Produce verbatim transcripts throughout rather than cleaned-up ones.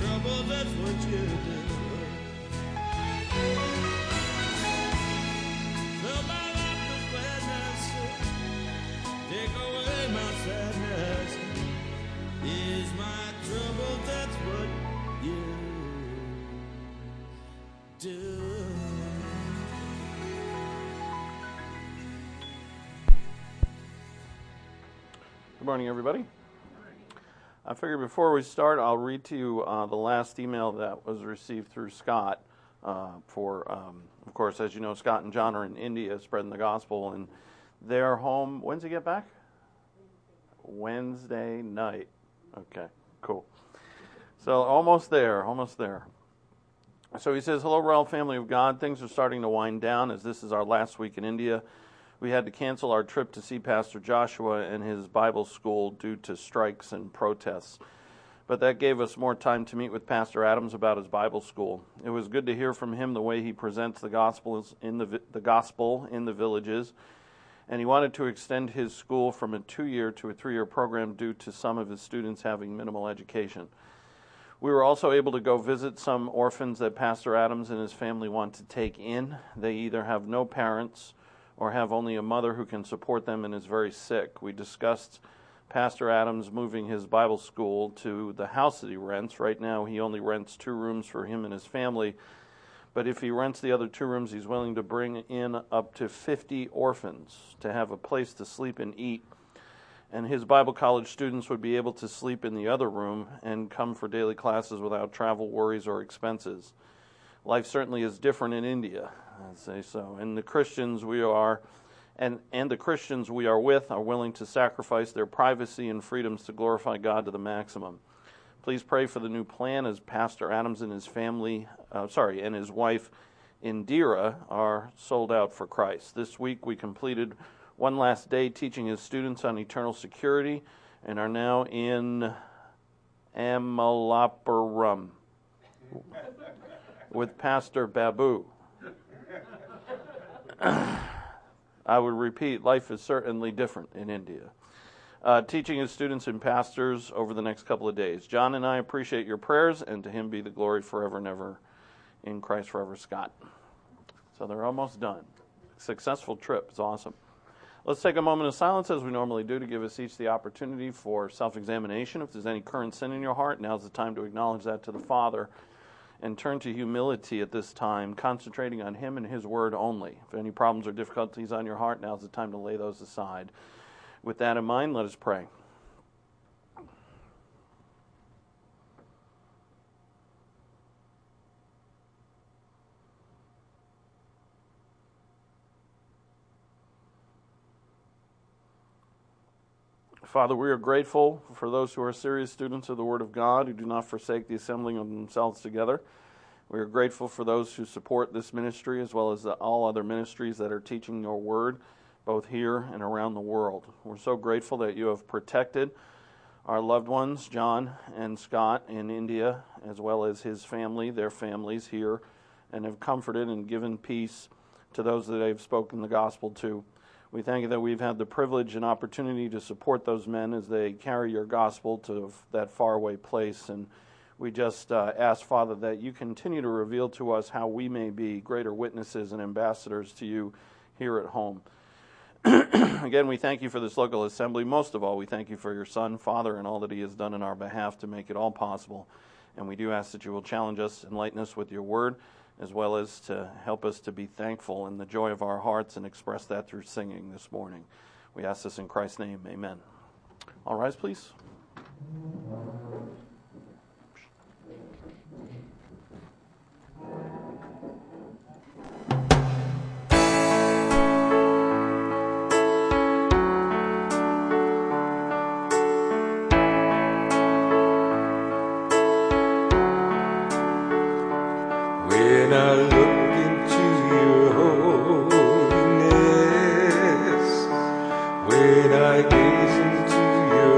trouble, that's what you do. Fill my life with gladness, take away my sadness. Ease my trouble, that's what you do. Good morning, everybody. I figured before we start, I'll read to you uh, the last email that was received through Scott. Uh, for, um, of course, as you know, Scott and John are in India spreading the gospel, and they're home. When's he get back? Wednesday night. Okay, cool. So almost there, almost there. So he says, hello, Royal Family of God. Things are starting to wind down as this is our last week in India. We had to cancel our trip to see Pastor Joshua and his Bible school due to strikes and protests. But that gave us more time to meet with Pastor Adams about his Bible school. It was good to hear from him the way he presents the gospel in the, the gospel in the villages. And he wanted to extend his school from a two-year to a three-year program due to some of his students having minimal education. We were also able to go visit some orphans that Pastor Adams and his family want to take in. They either have no parents or have only a mother who can support them and is very sick. We discussed Pastor Adams moving his Bible school to the house that he rents. Right now he only rents two rooms for him and his family, but if he rents the other two rooms, he's willing to bring in up to fifty orphans to have a place to sleep and eat, and his Bible college students would be able to sleep in the other room and come for daily classes without travel worries or expenses. Life certainly is different in India, I'd say so. And the Christians we are, and, and the Christians we are with are willing to sacrifice their privacy and freedoms to glorify God to the maximum. Please pray for the new plan as Pastor Adams and his family, uh, sorry, and his wife Indira are sold out for Christ. This week we completed one last day teaching his students on eternal security and are now in Amalapuram with Pastor Babu. I would repeat, life is certainly different in India. Uh, teaching his students and pastors over the next couple of days. John and I appreciate your prayers, and to him be the glory forever and ever. In Christ forever, Scott. So they're almost done. Successful trip. It's awesome. Let's take a moment of silence as we normally do to give us each the opportunity for self-examination. If there's any current sin in your heart, now's the time to acknowledge that to the Father and turn to humility at this time, concentrating on Him and His Word only. If any problems or difficulties on your heart, now's the time to lay those aside. With that in mind, let us pray. Father, we are grateful for those who are serious students of the Word of God, who do not forsake the assembling of themselves together. We are grateful for those who support this ministry, as well as all other ministries that are teaching your Word, both here and around the world. We're so grateful that you have protected our loved ones, John and Scott in India, as well as his family, their families here, and have comforted and given peace to those that they've spoken the gospel to. We thank you that we've had the privilege and opportunity to support those men as they carry your gospel to that faraway place. And we just uh, ask, Father, that you continue to reveal to us how we may be greater witnesses and ambassadors to you here at home. Again, we thank you for this local assembly. Most of all, we thank you for your Son, Father, and all that he has done in our behalf to make it all possible. And we do ask that you will challenge us, enlighten us with your word, as well as to help us to be thankful in the joy of our hearts and express that through singing this morning. We ask this in Christ's name. Amen. All rise, please. When I look into your holiness, when I gaze into your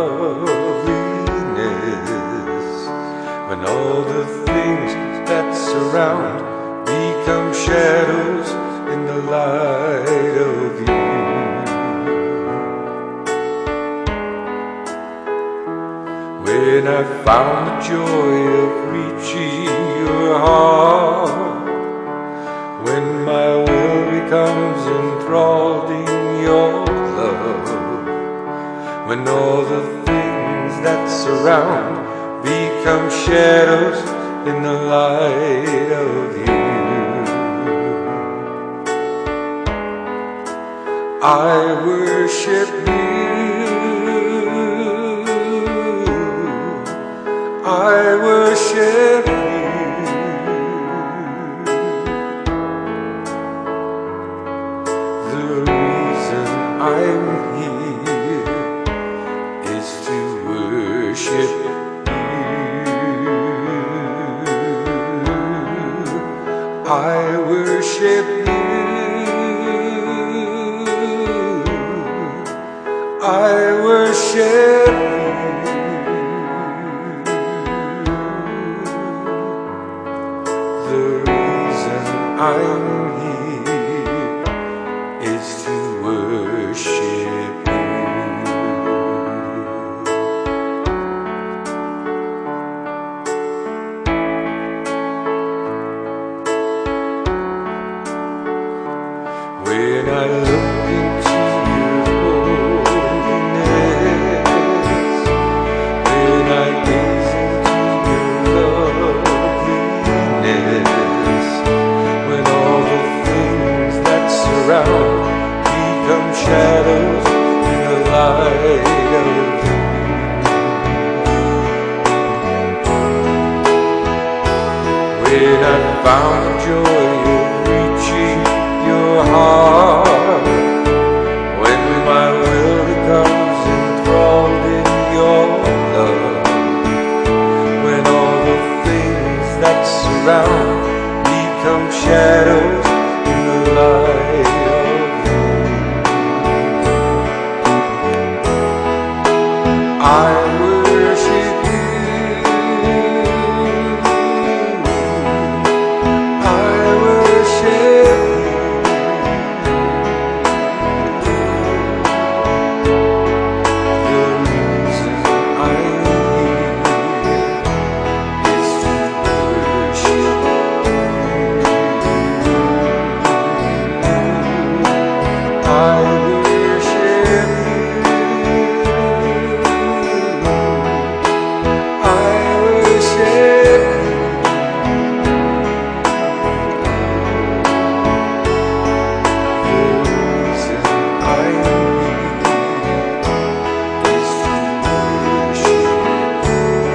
loveliness, when all the things that surround become shadows in the light of you, when I found the joy of reaching your heart, when my will becomes enthralled in your love, when all the things that surround become shadows in the light of you. I worship you, I worship you. The reason I'm here is to worship you. I worship you, I worship you. The reason I'm here is to worship you. When I look into your holiness, when I gaze into your loveliness, when all the things that surround become shadows in the light of you. When I found the joy of reaching your heart, when my will becomes enthralled in your love, when all the things that surround become shadows in the light of you. I worship you, I worship you. The reason I'm here is to worship you. I worship you, I worship you. The reason I'm here is to worship you.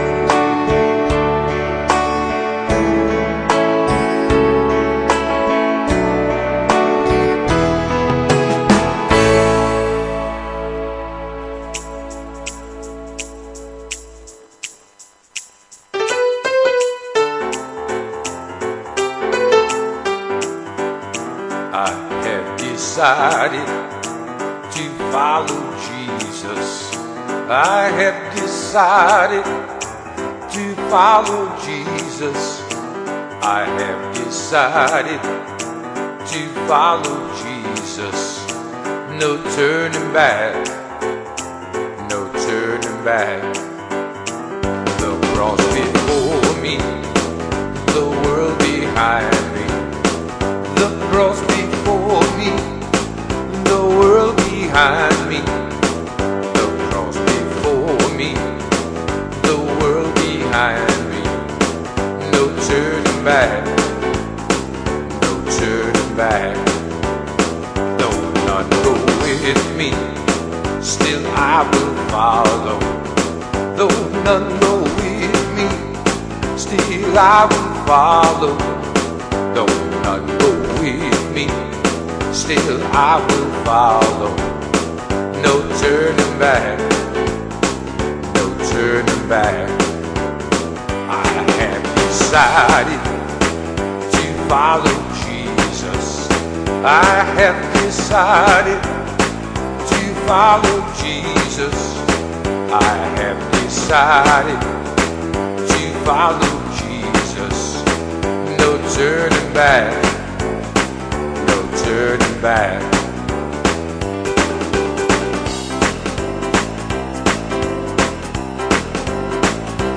I have decided to follow Jesus. I have decided to follow Jesus. I have decided to follow Jesus. No turning back, no turning back. The cross before me, the world behind me. The cross before me, the world behind me. The cross before me, the world behind me. No turning back, no turning back. Though none go with me, still I will follow. Though none go with me, still I will follow. Though none go with me, still I will follow. No turning back, no turning back. I have decided to follow Jesus. I have decided to follow Jesus. I have decided to follow Jesus. No turning back, no turning back.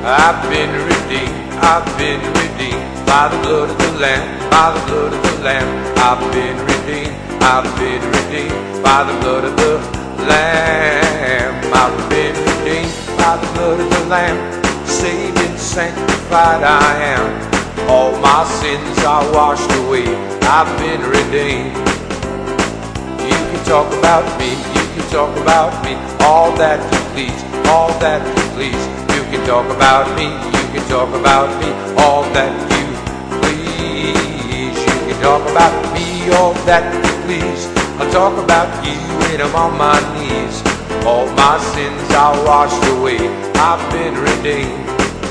I've been redeemed, I've been redeemed by the blood of the Lamb, by the blood of the Lamb. I've been redeemed, I've been redeemed by the blood of the Lamb. I've been redeemed by the blood of the Lamb. Saved and sanctified I am. All my sins are washed away. I've been redeemed. You can talk about me, you can talk about me, all that you please, all that you please. You can talk about me, you can talk about me, all that you please. You can talk about me, all that you please. I'll talk about you when I'm on my knees. All my sins are washed away. I've been redeemed.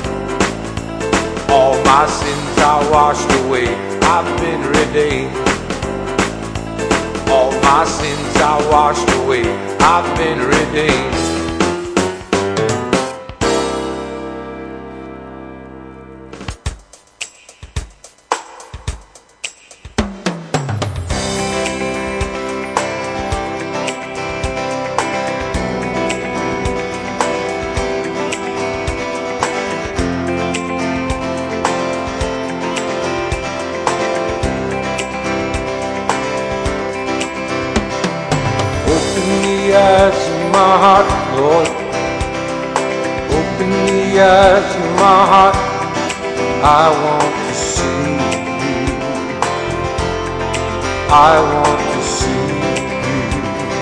All my sins are washed away. I've been redeemed. All my sins are washed away. I've been redeemed. My heart, Lord, open the eyes of my heart. I want to see you. I want to see you.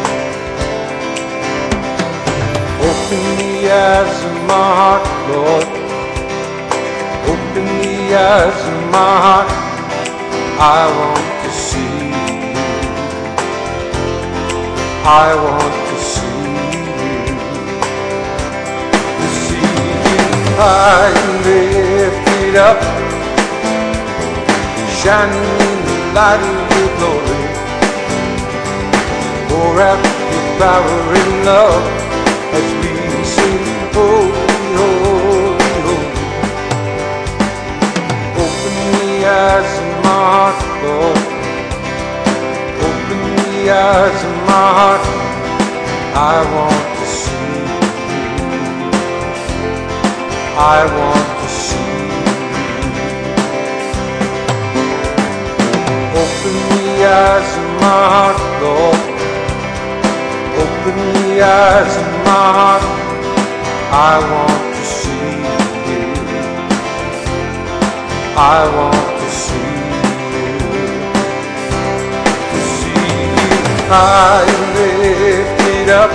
Open the eyes of my heart, Lord. Open the eyes of my heart. I want to see you. I want to see you. High and lifted up, shining in the light of your glory. Pour out your power and love as we sing, holy, holy, holy. Open the eyes of my heart, Lord. Open the eyes of my heart. I want to see. I want to see you. Open the eyes of my heart, Lord. Open the eyes of my heart. I want to see you. I want to see you. To see you high and lifted up,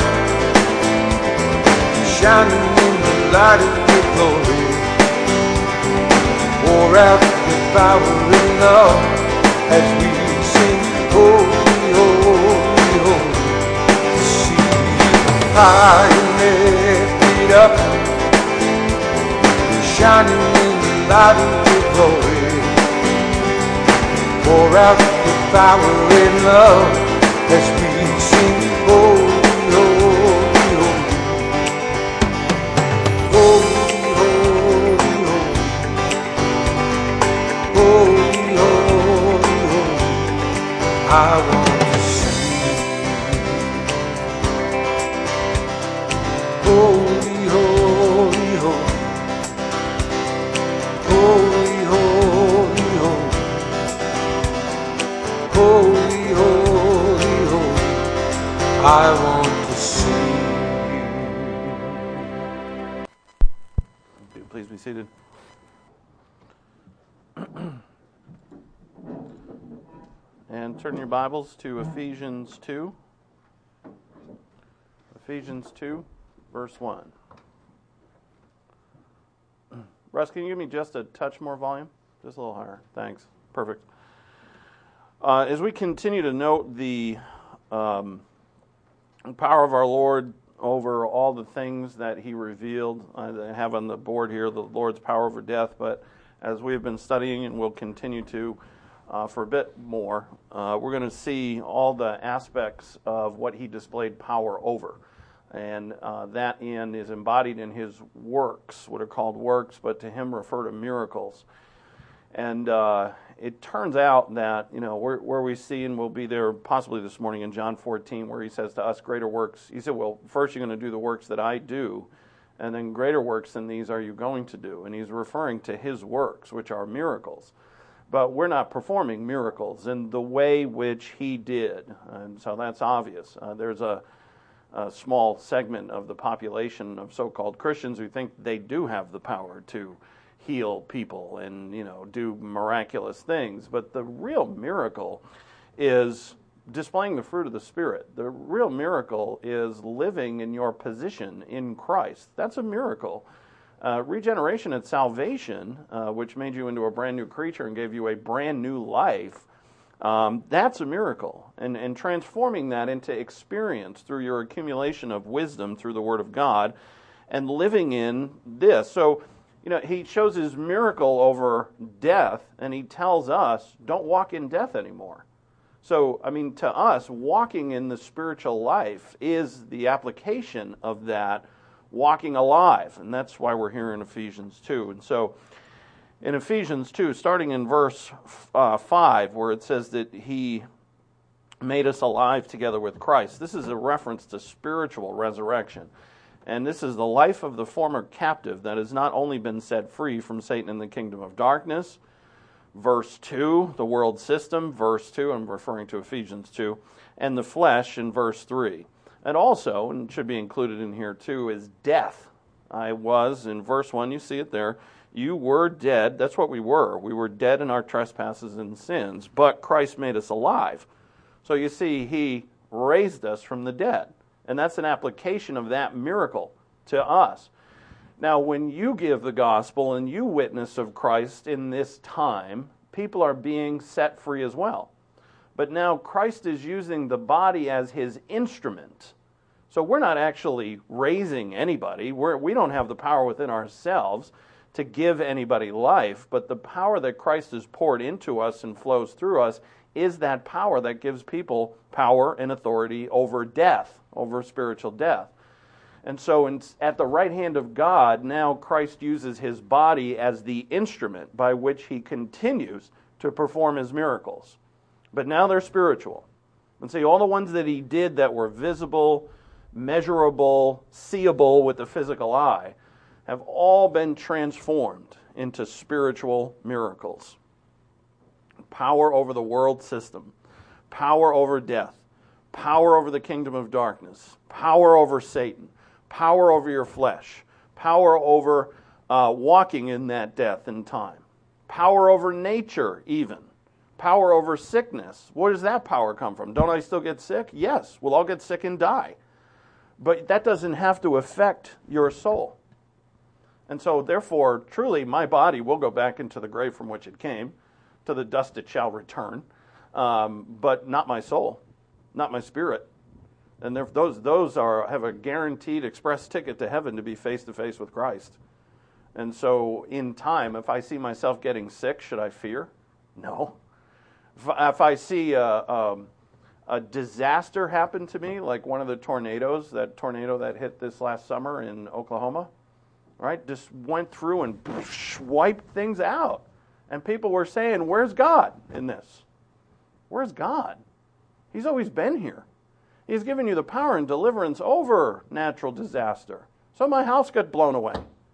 shining in the light of your glory. Pour out your power and love as we sing, holy, holy, holy. To see you high and lifted up, shining in the light of your glory. Pour out your power and love as we sing, holy, holy, holy. Holy, holy, holy. Holy, holy, holy. I want to see you. Holy, holy, holy. Holy, holy, holy. Holy, holy, holy. I want to see you. Please be seated. And turn your Bibles to Ephesians two. Ephesians two, verse one. Russ, can you give me just a touch more volume? Just a little higher. Thanks. Perfect. Uh, as we continue to note the um, power of our Lord over all the things that He revealed, I have on the board here the Lord's power over death, but as we have been studying and will continue to uh, for a bit more, uh, we're going to see all the aspects of what He displayed power over. And uh, that end is embodied in His works, what are called works, but to Him refer to miracles. And uh, it turns out that, you know, where, where we see, and we'll be there possibly this morning in John fourteen, where He says to us, greater works. He said, well, first you're going to do the works that I do, And then greater works than these are you going to do. And he's referring to his works, which are miracles. But we're not performing miracles in the way which he did. And so that's obvious. Uh, there's a, a small segment of the population of so-called Christians who think they do have the power to heal people and, you know, do miraculous things. But the real miracle is displaying the fruit of the Spirit. The real miracle is living in your position in Christ. That's a miracle. Uh, regeneration and salvation, uh, which made you into a brand new creature and gave you a brand new life, um, that's a miracle. And, and transforming that into experience through your accumulation of wisdom through the Word of God and living in this. So, you know, he shows his miracle over death, and he tells us, don't walk in death anymore. So, I mean, to us, walking in the spiritual life is the application of that walking alive. And that's why we're here in Ephesians two. And so, in Ephesians two, starting in verse uh, five, where it says that he made us alive together with Christ, this is a reference to spiritual resurrection. And this is the life of the former captive that has not only been set free from Satan and the kingdom of darkness, verse two, the world system, verse two, I'm referring to Ephesians two, and the flesh in verse three. And also, and should be included in here too, is death. I was, in verse one, you see it there, you were dead, that's what we were. We were dead in our trespasses and sins, but Christ made us alive. So you see, he raised us from the dead. And that's an application of that miracle to us. Now, when you give the gospel and you witness of Christ in this time, people are being set free as well. But now Christ is using the body as his instrument. So we're not actually raising anybody. We're, we don't have the power within ourselves to give anybody life, but the power that Christ has poured into us and flows through us is that power that gives people power and authority over death, over spiritual death. And so in, at the right hand of God, now Christ uses his body as the instrument by which he continues to perform his miracles. But now they're spiritual. And see, all the ones that he did that were visible, measurable, seeable with the physical eye have all been transformed into spiritual miracles. Power over the world system, power over death, power over the kingdom of darkness, power over Satan, power over your flesh, power over uh, walking in that death and time, power over nature even, power over sickness. Where does that power come from? Don't I still get sick? Yes, we'll all get sick and die. But that doesn't have to affect your soul. And so, therefore, truly, my body will go back into the grave from which it came. To the dust it shall return. Um, but not my soul, not my spirit. And those those are have a guaranteed express ticket to heaven to be face-to-face with Christ. And so, in time, if I see myself getting sick, should I fear? No. If, if I see a, um, a disaster happen to me, like one of the tornadoes, that tornado that hit this last summer in Oklahoma, right, just went through and wiped things out. And people were saying, where's God in this? Where's God? He's always been here. He's given you the power and deliverance over natural disaster. So my house got blown away.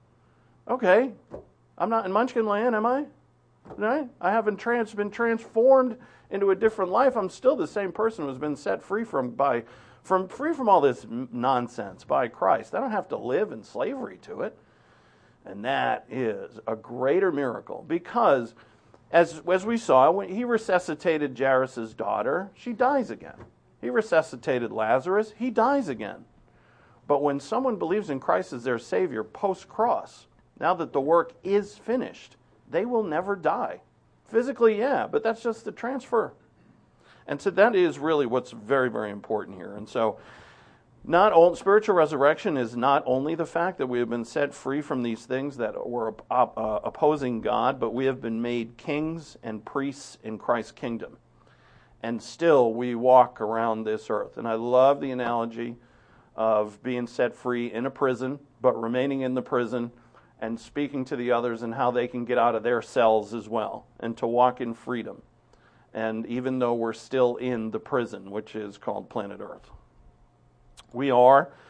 Okay, I'm not in Munchkin land, am I? Right? I haven't trans- been transformed into a different life. I'm still the same person who's been set free from by, from free from all this nonsense by Christ. I don't have to live in slavery to it. And that is a greater miracle because, as, as we saw, when he resuscitated Jairus' daughter, she dies again. He resuscitated Lazarus, he dies again. But when someone believes in Christ as their Savior post-cross, now that the work is finished, they will never die. Physically, yeah, but that's just the transfer. And so that is really what's very, very important here. And so, Not all, spiritual resurrection is not only the fact that we have been set free from these things that were op, uh, opposing God, but we have been made kings and priests in Christ's kingdom. And still we walk around this earth. And I love the analogy of being set free in a prison, but remaining in the prison and speaking to the others and how they can get out of their cells as well and to walk in freedom. And even though we're still in the prison, which is called planet Earth. We are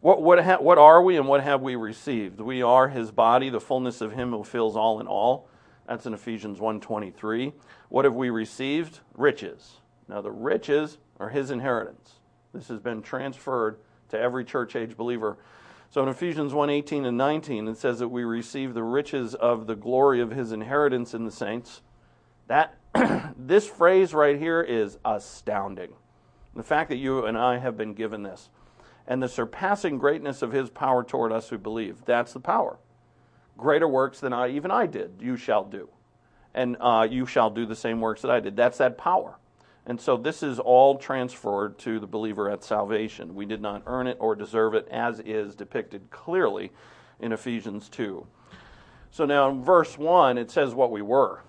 What what ha- what are we and what have we received? We are his body, the fullness of him who fills all in all. That's in Ephesians one twenty-three. What have we received? Riches. Now the riches are his inheritance. This has been transferred to every church age believer. So in Ephesians one eighteen and nineteen, it says that we receive the riches of the glory of his inheritance in the saints. That this phrase right here is astounding. The fact that you and I have been given this. And the surpassing greatness of his power toward us who believe. That's the power. Greater works than I, even I did, you shall do. And uh, you shall do the same works that I did. That's that power. And so this is all transferred to the believer at salvation. We did not earn it or deserve it, as is depicted clearly in Ephesians two. So now in verse one, it says what we were.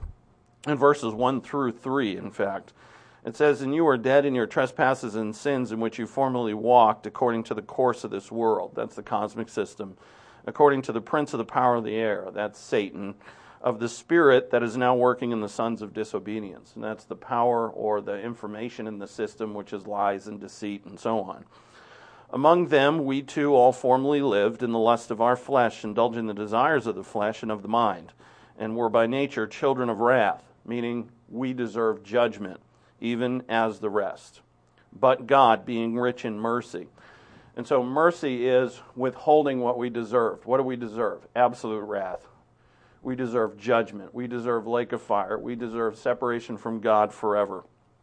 In verses one through three, in fact. It says, and you were dead in your trespasses and sins in which you formerly walked according to the course of this world. That's the cosmic system. According to the prince of the power of the air. That's Satan. Of the spirit that is now working in the sons of disobedience. And that's the power or the information in the system, which is lies and deceit and so on. Among them we too all formerly lived in the lust of our flesh, indulging the desires of the flesh and of the mind, and were by nature children of wrath, meaning we deserve judgment, even as the rest. But God, being rich in mercy. And so mercy is withholding what we deserved. What do we deserve? Absolute wrath. We deserve judgment. We deserve lake of fire. We deserve separation from God forever.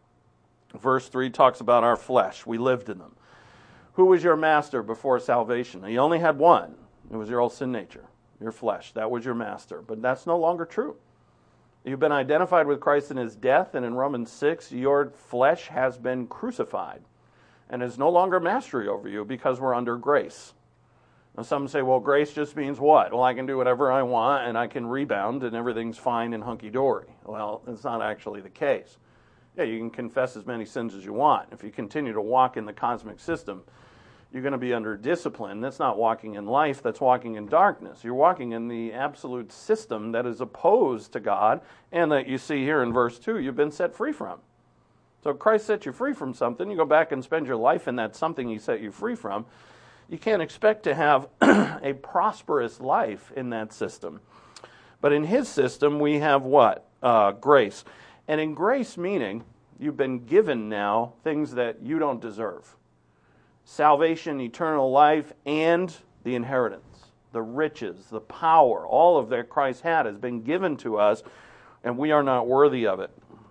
Verse three talks about our flesh. We lived in them. Who was your master before salvation? You only had one. It was your old sin nature, your flesh. That was your master. But that's no longer true. You've been identified with Christ in his death, and in Romans six, your flesh has been crucified and is no longer mastery over you because we're under grace. Now some say, well, grace just means what? Well, I can do whatever I want, and I can rebound, and everything's fine and hunky-dory. Well, that's not actually the case. Yeah, you can confess as many sins as you want. If you continue to walk in the cosmic system, you're going to be under discipline. That's not walking in life, that's walking in darkness. You're walking in the absolute system that is opposed to God, and that you see here in verse two, you've been set free from. So Christ set you free from something. You go back and spend your life in that something he set you free from. You can't expect to have a prosperous life in that system. But in his system, we have what? Uh, grace. And in grace meaning, you've been given now things that you don't deserve. Salvation, eternal life, and the inheritance. The riches, the power, all of that Christ had has been given to us, and we are not worthy of it.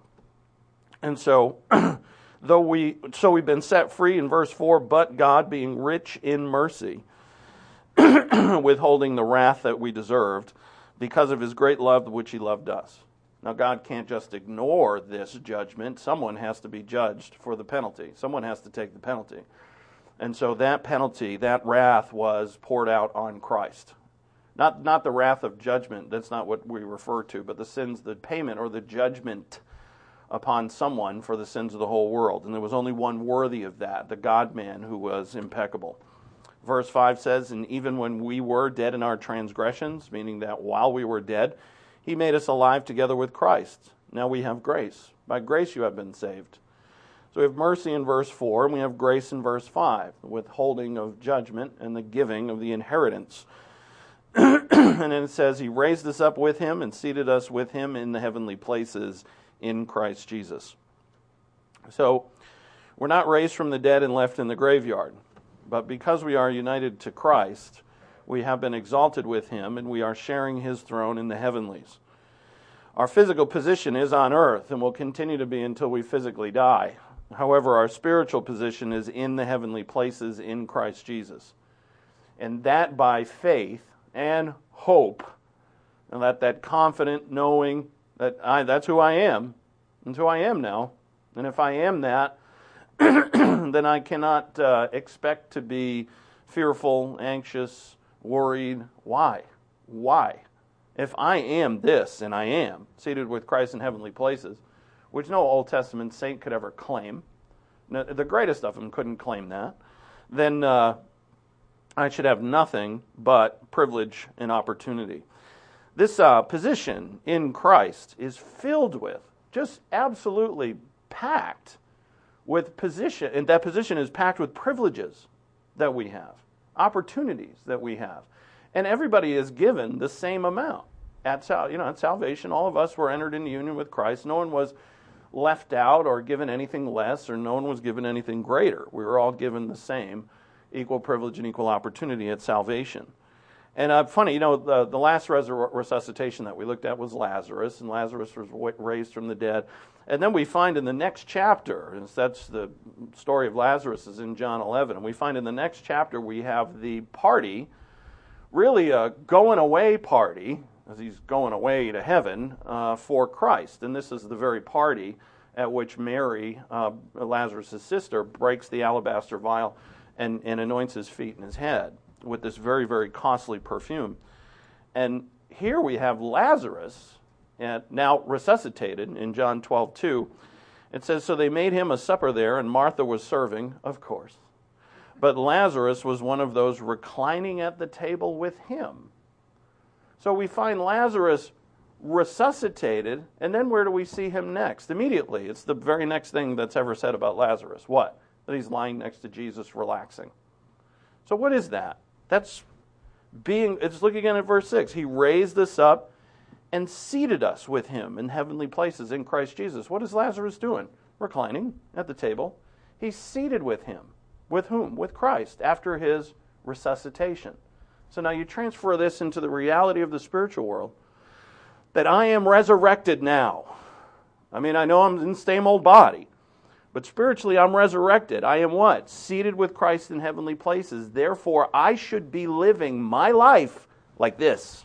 And so... Though we, so we've been set free in verse four, but God being rich in mercy, withholding the wrath that we deserved, because of his great love which he loved us. Now God can't just ignore this judgment. Someone has to be judged for the penalty. Someone has to take the penalty. And so that penalty, that wrath was poured out on Christ. Not, not the wrath of judgment, that's not what we refer to, but the sins, the payment or the judgment upon someone for the sins of the whole world. And there was only one worthy of that, the God-man who was impeccable. Verse five says, and even when we were dead in our transgressions, meaning that while we were dead, he made us alive together with Christ. Now we have grace. By grace you have been saved. So we have mercy in verse four, and we have grace in verse five, the withholding of judgment and the giving of the inheritance. And then it says, he raised us up with him and seated us with him in the heavenly places in Christ Jesus. So, we're not raised from the dead and left in the graveyard. But because we are united to Christ, we have been exalted with him, and we are sharing his throne in the heavenlies. Our physical position is on earth, and will continue to be until we physically die. However, our spiritual position is in the heavenly places in Christ Jesus. And that by faith and hope, and that, that confident knowing that I, that's who I am. That's who I am now. And if I am that, then I cannot uh, expect to be fearful, anxious, worried. Why? Why? If I am this, and I am, seated with Christ in heavenly places, which no Old Testament saint could ever claim, the greatest of them couldn't claim that, then uh, I should have nothing but privilege and opportunity. This uh, position in Christ is filled with, just absolutely packed with position, and that position is packed with privileges that we have. opportunities that we have. And everybody is given the same amount. At, sal- you know, at salvation, all of us were entered into union with Christ. No one was left out or given anything less, or no one was given anything greater. We were all given the same equal privilege and equal opportunity at salvation. And uh, funny, you know, the, the last resur- resuscitation that we looked at was Lazarus, and Lazarus was w- raised from the dead. And then we find in the next chapter, and that's the story of Lazarus is in John eleven, and we find in the next chapter we have the party, really a going away party, as he's going away to heaven uh, for Christ. And this is the very party at which Mary, uh, Lazarus' sister, breaks the alabaster vial and, and anoints his feet and his head with this very, very costly perfume. And here we have Lazarus, and now resuscitated in John twelve two. It says, so they made him a supper there, and Martha was serving, of course. But Lazarus was one of those reclining at the table with him. So we find Lazarus resuscitated, and then where do we see him next? Immediately. It's the very next thing that's ever said about Lazarus. What? That he's lying next to Jesus relaxing. So what is that? That's being, it's looking again at verse six. He raised us up and seated us with him in heavenly places in Christ Jesus. What is Lazarus doing? Reclining at the table. He's seated with him. With whom? With Christ after his resuscitation. So now you transfer this into the reality of the spiritual world, that I am resurrected now. I mean, I know I'm in the same old body, but spiritually I'm resurrected. I am what? Seated with Christ in heavenly places. Therefore, I should be living my life like this.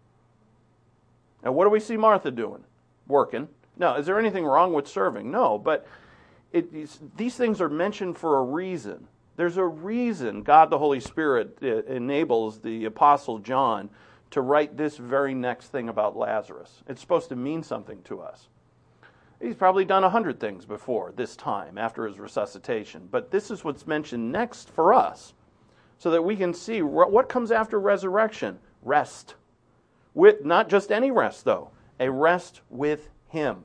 Now, what do we see Martha doing? Working. Now, is there anything wrong with serving? No, but it, these things are mentioned for a reason. There's a reason God the Holy Spirit enables the Apostle John to write this very next thing about Lazarus. It's supposed to mean something to us. He's probably done a hundred things before this time, after his resuscitation. But this is what's mentioned next for us, so that we can see what comes after resurrection. Rest. With not just any rest, though. A rest with him.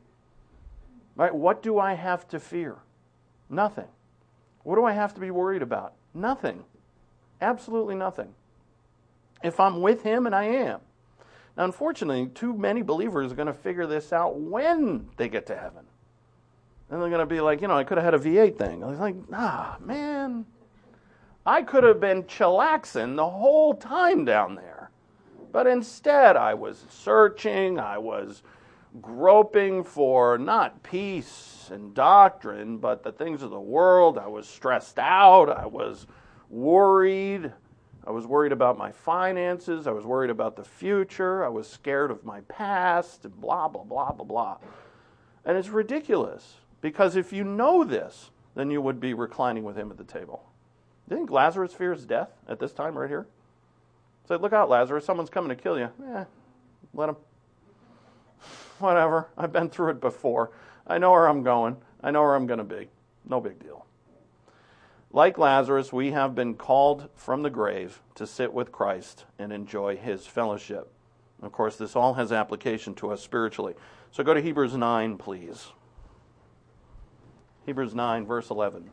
Right? What do I have to fear? Nothing. What do I have to be worried about? Nothing. Absolutely nothing. If I'm with him, and I am. Now, unfortunately, too many believers are going to figure this out when they get to heaven. And they're going to be like, you know, I could have had a V eight thing. I was like, ah, man, I could have been chillaxing the whole time down there. But instead, I was searching, I was groping for not peace and doctrine, but the things of the world. I was stressed out. I was worried. I was worried about my finances. I was worried about the future. I was scared of my past, and blah, blah, blah, blah, blah. And it's ridiculous, because if you know this, then you would be reclining with him at the table. Do you think Lazarus fears death at this time right here? Say, look out, Lazarus, someone's coming to kill you. Eh, let him. Whatever, I've been through it before. I know where I'm going. I know where I'm going to be. No big deal. Like Lazarus, we have been called from the grave to sit with Christ and enjoy his fellowship. Of course, this all has application to us spiritually. So go to Hebrews nine, please. Hebrews nine, verse eleven.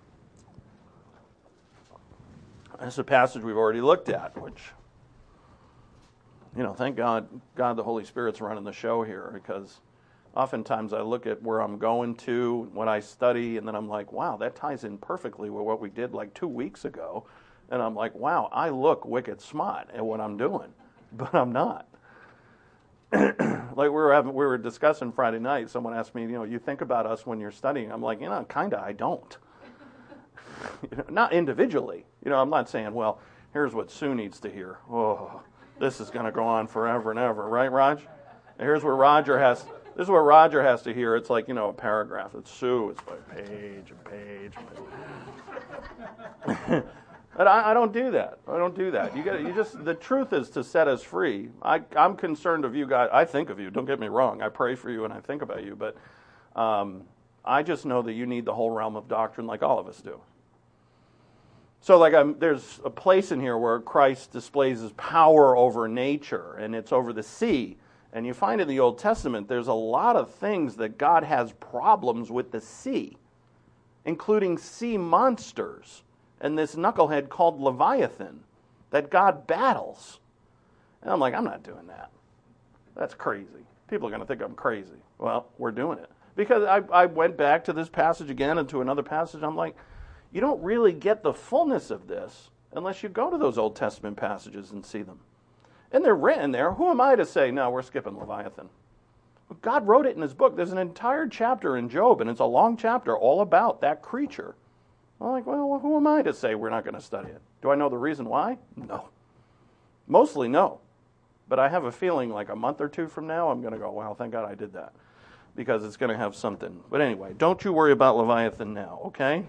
That's a passage we've already looked at, which, you know, thank God, God the Holy Spirit's running the show here, because oftentimes I look at where I'm going to, what I study, and then I'm like, wow, that ties in perfectly with what we did like two weeks ago. And I'm like, wow, I look wicked smart at what I'm doing, but I'm not. Like we were having, we were discussing Friday night, someone asked me, you know, you think about us when you're studying. I'm like, you know, kind of, I don't. You know, not individually. You know, I'm not saying, well, here's what Sue needs to hear. Oh, this is going to go on forever and ever, right, Raj? And here's where Roger has, this is where Roger has to hear. It's like, you know, a paragraph. It's Sue. It's by page and page. And page. But I, I don't do that. I don't do that. You got, you just. The truth is to set us free. I, I'm concerned of you guys. I think of you. Don't get me wrong. I pray for you and I think about you. But um, I just know that you need the whole realm of doctrine, like all of us do. So, like, I'm, there's a place in here where Christ displays his power over nature, and it's over the sea. And you find in the Old Testament, there's a lot of things that God has problems with the sea, including sea monsters. and this knucklehead called Leviathan that God battles. And I'm like, I'm not doing that. That's crazy. People are going to think I'm crazy. Well, we're doing it. Because I, I went back to this passage again and to another passage. I'm like, you don't really get the fullness of this unless you go to those Old Testament passages and see them. And they're written there. Who am I to say, no, we're skipping Leviathan? God wrote it in his book. There's an entire chapter in Job, and it's a long chapter all about that creature. I'm like, well, who am I to say we're not going to study it? Do I know the reason why? No. Mostly no. But I have a feeling like a month or two from now, I'm going to go, wow, thank God I did that. Because it's going to have something. But anyway, don't you worry about Leviathan now, okay?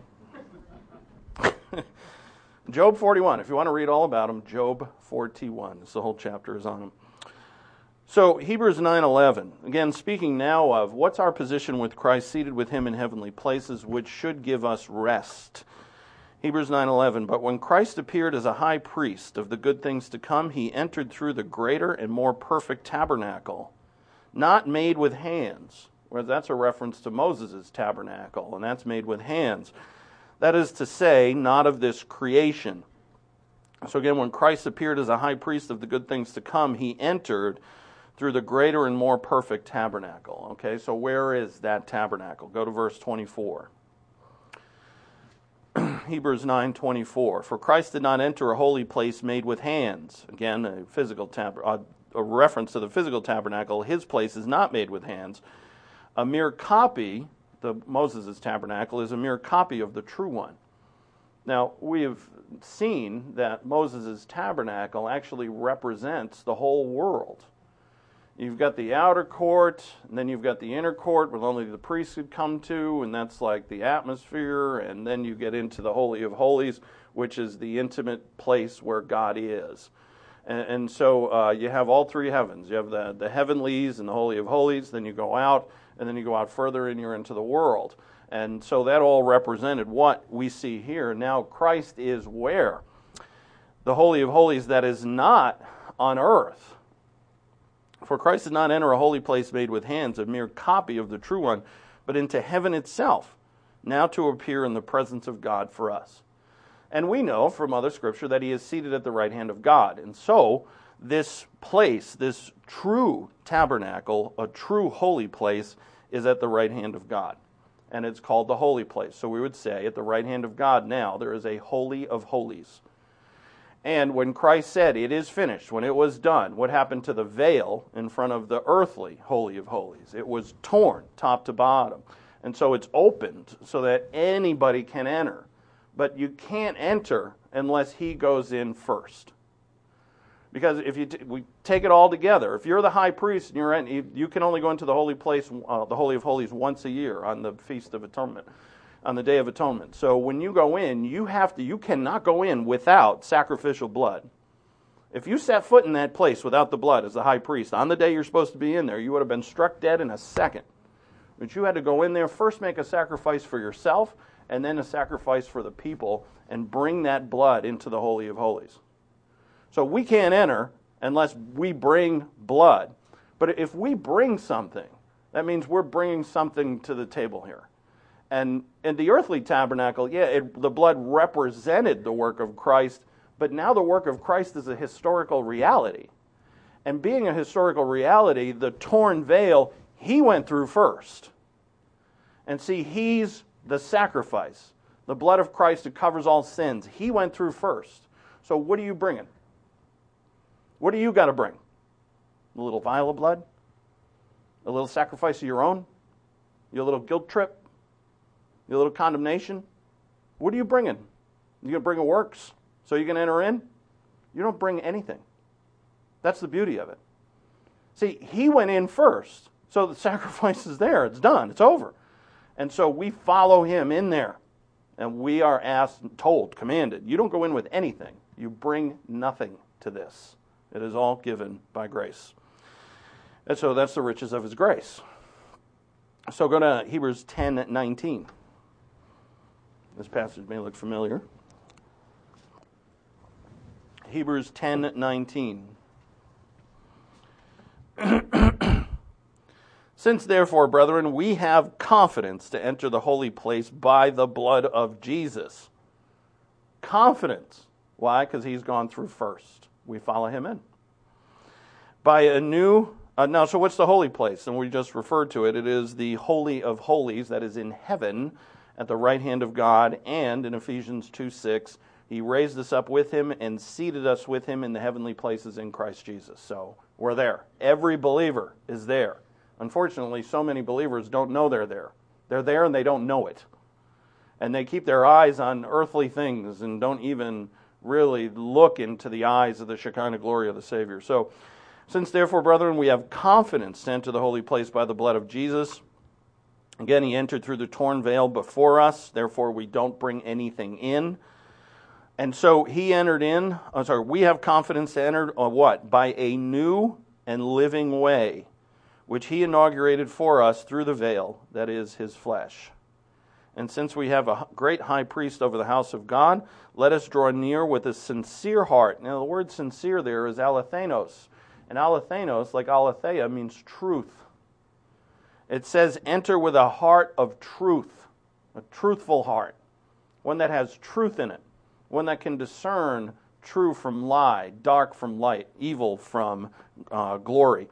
Job forty-one. If you want to read all about him, Job forty-one. This the whole chapter is on him. So Hebrews nine eleven. Again, speaking now of what's our position with Christ seated with him in heavenly places, which should give us rest. Hebrews nine eleven. But when Christ appeared as a high priest of the good things to come, he entered through the greater and more perfect tabernacle, not made with hands. Whereas that's a reference to Moses' tabernacle, and that's made with hands. That is to say, not of this creation. So again, when Christ appeared as a high priest of the good things to come, he entered through the greater and more perfect tabernacle. Okay, so where is that tabernacle? Go to verse twenty-four. Hebrews nine twenty-four. For Christ did not enter a holy place made with hands. Again, a physical tab- a, a reference to the physical tabernacle. His place is not made with hands. A mere copy, the Moses' tabernacle, is a mere copy of the true one. Now, we have seen that Moses' tabernacle actually represents the whole world. You've got the outer court, and then you've got the inner court where only the priests could come to, and that's like the atmosphere, and then you get into the Holy of Holies, which is the intimate place where God is. And, and so uh, you have all three heavens. You have the, the heavenlies and the Holy of Holies, then you go out, and then you go out further and you're into the world. And so that all represented what we see here. Now Christ is where? The Holy of Holies that is not on earth. For Christ did not enter a holy place made with hands, a mere copy of the true one, but into heaven itself, now to appear in the presence of God for us. And we know from other scripture that he is seated at the right hand of God. And so this place, this true tabernacle, a true holy place, is at the right hand of God. And it's called the holy place. So we would say at the right hand of God now there is a holy of holies. And when Christ said, it is finished, when it was done, what happened to the veil in front of the earthly Holy of Holies? It was torn top to bottom. And so it's opened so that anybody can enter. But you can't enter unless he goes in first. Because if you t- we take it all together, if you're the high priest and you're in, you, you can only go into the holy place, uh, the Holy of Holies, once a year on the Feast of Atonement. On the Day of Atonement. So when you go in, you have to, you cannot go in without sacrificial blood. If you set foot in that place without the blood as the high priest, on the day you're supposed to be in there, you would have been struck dead in a second. But you had to go in there, first make a sacrifice for yourself, and then a sacrifice for the people, and bring that blood into the Holy of Holies. So we can't enter unless we bring blood. But if we bring something, that means we're bringing something to the table here. And in the earthly tabernacle, yeah, it, the blood represented the work of Christ, but now the work of Christ is a historical reality. And being a historical reality, the torn veil, he went through first. And see, he's the sacrifice. The blood of Christ that covers all sins. He went through first. So what are you bringing? What do you got to bring? A little vial of blood? A little sacrifice of your own? Your little guilt trip? Your little condemnation? What are you bringing? You going to bring a works so you can enter in? You don't bring anything. That's the beauty of it. See, he went in first, so the sacrifice is there. It's done. It's over. And so we follow him in there. And we are asked, told, commanded, you don't go in with anything. You bring nothing to this. It is all given by grace. And so that's the riches of his grace. So go to Hebrews ten nineteen. This passage may look familiar. Hebrews ten nineteen. Since therefore, brethren, we have confidence to enter the holy place by the blood of Jesus. confidence. Why? Because he's gone through first. We follow him in. By a new, uh, now, so what's the holy place? And we just referred to it. It is the Holy of Holies that is in heaven at the right hand of God. And in Ephesians two six, he raised us up with him and seated us with him in the heavenly places in Christ Jesus. So we're there. Every believer is there. Unfortunately, so many believers don't know they're there. They're there and they don't know it. And they keep their eyes on earthly things and don't even really look into the eyes of the Shekinah glory of the Savior. So, since therefore, brethren, we have confidence to enter the holy place by the blood of Jesus. Again, he entered through the torn veil before us. Therefore, we don't bring anything in. And so he entered in, I'm sorry, we have confidence to enter uh, what? By a new and living way, which he inaugurated for us through the veil, that is his flesh. And since we have a great high priest over the house of God, let us draw near with a sincere heart. Now, the word sincere there is alethenos. And alethenos, like aletheia, means truth. It says enter with a heart of truth, a truthful heart, one that has truth in it, one that can discern true from lie, dark from light, evil from uh, glory.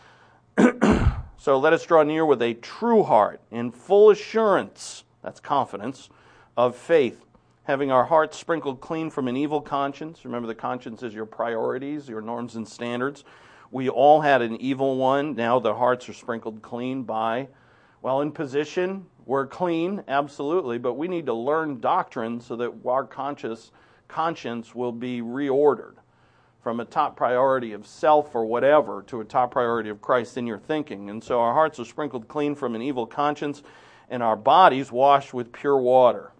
So let us draw near with a true heart, in full assurance, that's confidence, of faith, having our hearts sprinkled clean from an evil conscience. Remember, the conscience is your priorities, your norms and standards. We all had an evil one. Now the hearts are sprinkled clean by, well, in position, we're clean, absolutely, but we need to learn doctrine so that our conscious conscience will be reordered from a top priority of self or whatever to a top priority of Christ in your thinking. And so our hearts are sprinkled clean from an evil conscience and our bodies washed with pure water.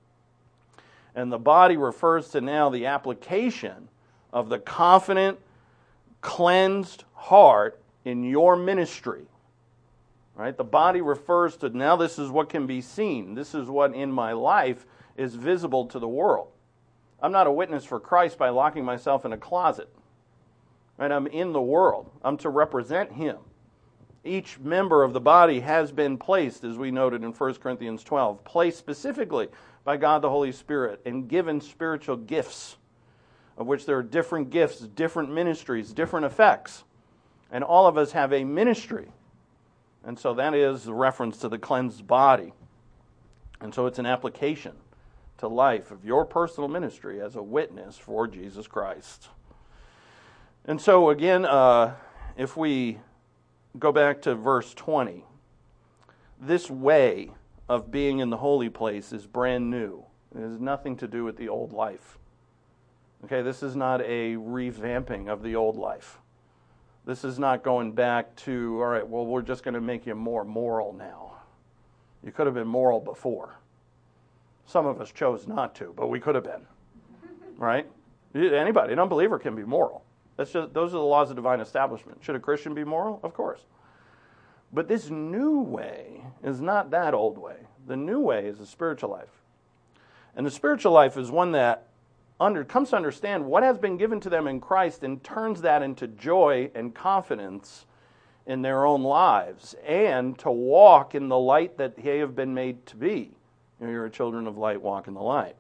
And the body refers to now the application of the confident, cleansed heart in your ministry. Right? The body refers to now this is what can be seen. This is what in my life is visible to the world. I'm not a witness for Christ by locking myself in a closet. Right? I'm in the world. I'm to represent him. Each member of the body has been placed, as we noted in First Corinthians twelve, placed specifically by God the Holy Spirit and given spiritual gifts, of which there are different gifts, different ministries, different effects. And all of us have a ministry. And so that is the reference to the cleansed body. And so it's an application to life of your personal ministry as a witness for Jesus Christ. And so again, uh, if we go back to verse twenty, this way of being in the holy place is brand new. It has nothing to do with the old life. Okay, this is not a revamping of the old life. This is not going back to, all right, well, we're just going to make you more moral now. You could have been moral before. Some of us chose not to, but we could have been. Right? Anybody, an unbeliever can be moral. That's just, those are the laws of divine establishment. Should a Christian be moral? Of course. But this new way is not that old way. The new way is the spiritual life. And the spiritual life is one that under, comes to understand what has been given to them in Christ and turns that into joy and confidence in their own lives and to walk in the light that they have been made to be. You know, you're children of light, walk in the light.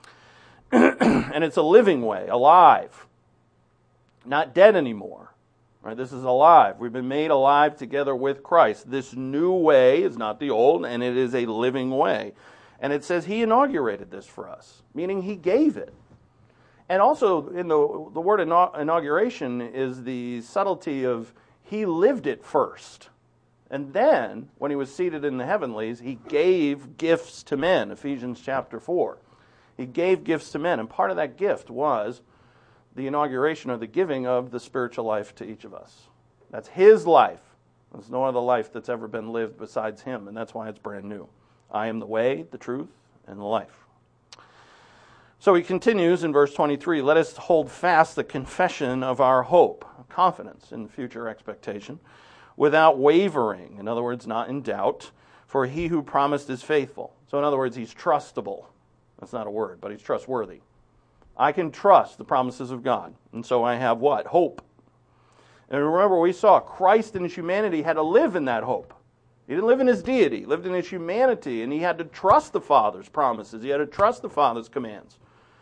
And it's a living way, alive, not dead anymore. Right? This is alive. We've been made alive together with Christ. This new way is not the old, and it is a living way. And it says he inaugurated this for us, meaning he gave it. And also, in the the word inauguration is the subtlety of he lived it first. And then, when he was seated in the heavenlies, he gave gifts to men, Ephesians chapter four. He gave gifts to men, and part of that gift was the inauguration or the giving of the spiritual life to each of us. That's his life. There's no other life that's ever been lived besides him, and that's why it's brand new. I am the way, the truth, and the life. So he continues in verse twenty-three, let us hold fast the confession of our hope, confidence in future expectation, without wavering, in other words, not in doubt, for he who promised is faithful. So in other words, he's trustable. That's not a word, but he's trustworthy. I can trust the promises of God. And so I have what? Hope. And remember, we saw Christ in his humanity had to live in that hope. He didn't live in his deity. He lived in his humanity, and he had to trust the Father's promises. He had to trust the Father's commands.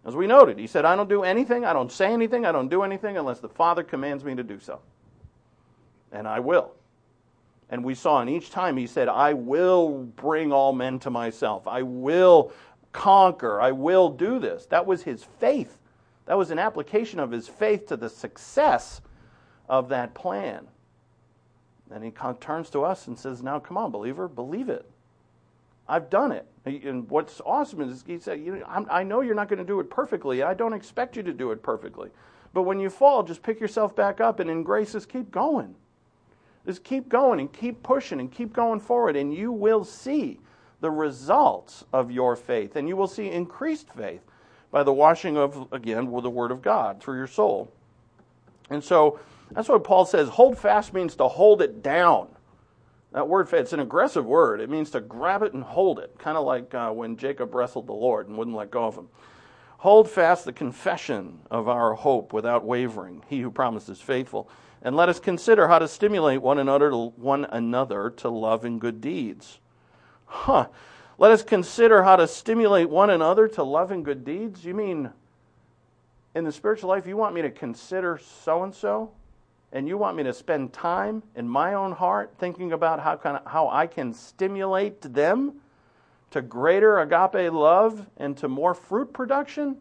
As we noted, he said, I don't do anything, I don't say anything, I don't do anything unless the Father commands me to do so. And I will. And we saw in each time he said, I will bring all men to myself. I will conquer. I will do this. That was his faith. That was an application of his faith to the success of that plan. And he turns to us and says, now come on, believer, believe it. I've done it. And what's awesome is he said, you know, I know you're not going to do it perfectly. I don't expect you to do it perfectly. But when you fall, just pick yourself back up and in grace just keep going. Just keep going and keep pushing and keep going forward, and you will see the results of your faith. And you will see increased faith by the washing of, again, with the Word of God through your soul. And so that's what Paul says. Hold fast means to hold it down. That word, it's an aggressive word. It means to grab it and hold it, kind of like uh, when Jacob wrestled the Lord and wouldn't let go of him. Hold fast the confession of our hope without wavering. He who promised is faithful. And let us consider how to stimulate one another to, one another to love and good deeds. Huh. Let us consider how to stimulate one another to love and good deeds? You mean in the spiritual life you want me to consider so-and-so? And you want me to spend time in my own heart thinking about how can how I can stimulate them to greater agape love and to more fruit production?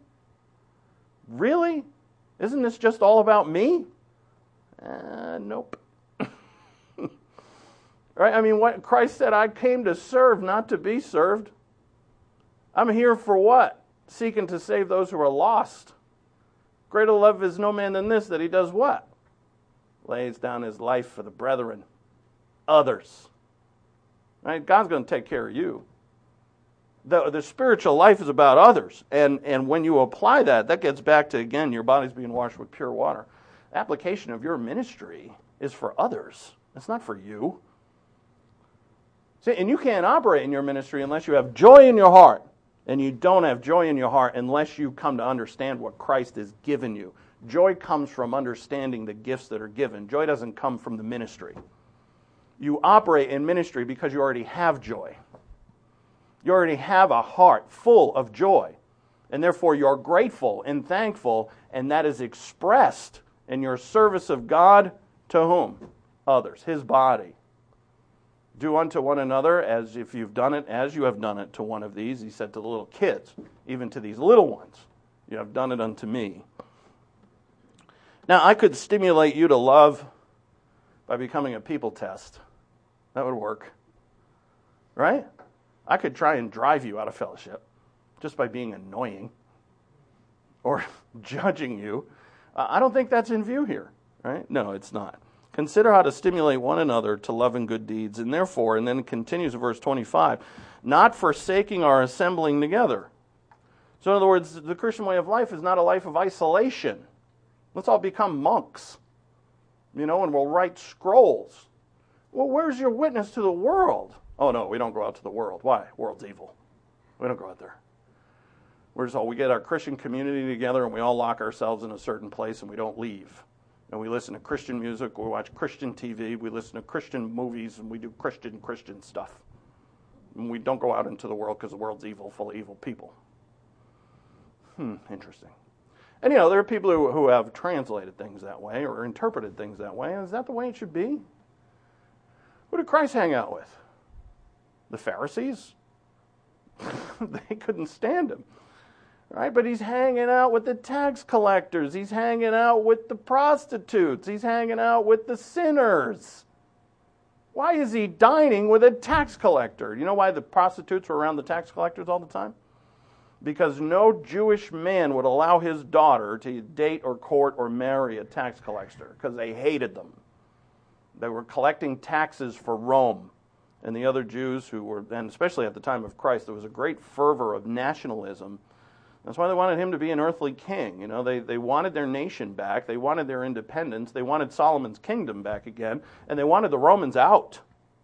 Really? Isn't this just all about me? Uh, nope. Right? I mean, what Christ said, I came to serve, not to be served. I'm here for what? Seeking to save those who are lost. Greater love is no man than this, that he does what? Lays down his life for the brethren, others. Right? God's going to take care of you. The, the spiritual life is about others. And, and when you apply that, that gets back to, again, your body's being washed with pure water. Application of your ministry is for others. It's not for you. See, and you can't operate in your ministry unless you have joy in your heart. And you don't have joy in your heart unless you come to understand what Christ has given you. Joy comes from understanding the gifts that are given. Joy doesn't come from the ministry. You operate in ministry because you already have joy. You already have a heart full of joy. And therefore you're grateful and thankful, and that is expressed in your service of God to whom? Others, His body. Do unto one another as if you've done it as you have done it to one of these. He said to the little kids, even to these little ones, you have done it unto me. Now, I could stimulate you to love by becoming a people test. That would work. Right? I could try and drive you out of fellowship just by being annoying or judging you. Uh, I don't think that's in view here. Right? No, it's not. Consider how to stimulate one another to love and good deeds. And therefore, and then it continues in verse twenty-five, not forsaking our assembling together. So in other words, the Christian way of life is not a life of isolation. Let's all become monks, you know, and we'll write scrolls. Well, where's your witness to the world? Oh, no, we don't go out to the world. Why? World's evil. We don't go out there. We're just all, we get our Christian community together and we all lock ourselves in a certain place and we don't leave. And we listen to Christian music, we watch Christian T V, we listen to Christian movies, and we do Christian, Christian stuff. And we don't go out into the world because the world's evil, full of evil people. Hmm, interesting. And, you know, there are people who, who have translated things that way or interpreted things that way. Is that the way it should be? Who did Christ hang out with? The Pharisees? They couldn't stand him. Right? But he's hanging out with the tax collectors. He's hanging out with the prostitutes. He's hanging out with the sinners. Why is he dining with a tax collector? You know why the prostitutes were around the tax collectors all the time? Because no Jewish man would allow his daughter to date or court or marry a tax collector because they hated them. They were collecting taxes for Rome and the other Jews who were, and especially at the time of Christ, there was a great fervor of nationalism. That's why they wanted him to be an earthly king. You know, they, they wanted their nation back. They wanted their independence. They wanted Solomon's kingdom back again. And they wanted the Romans out.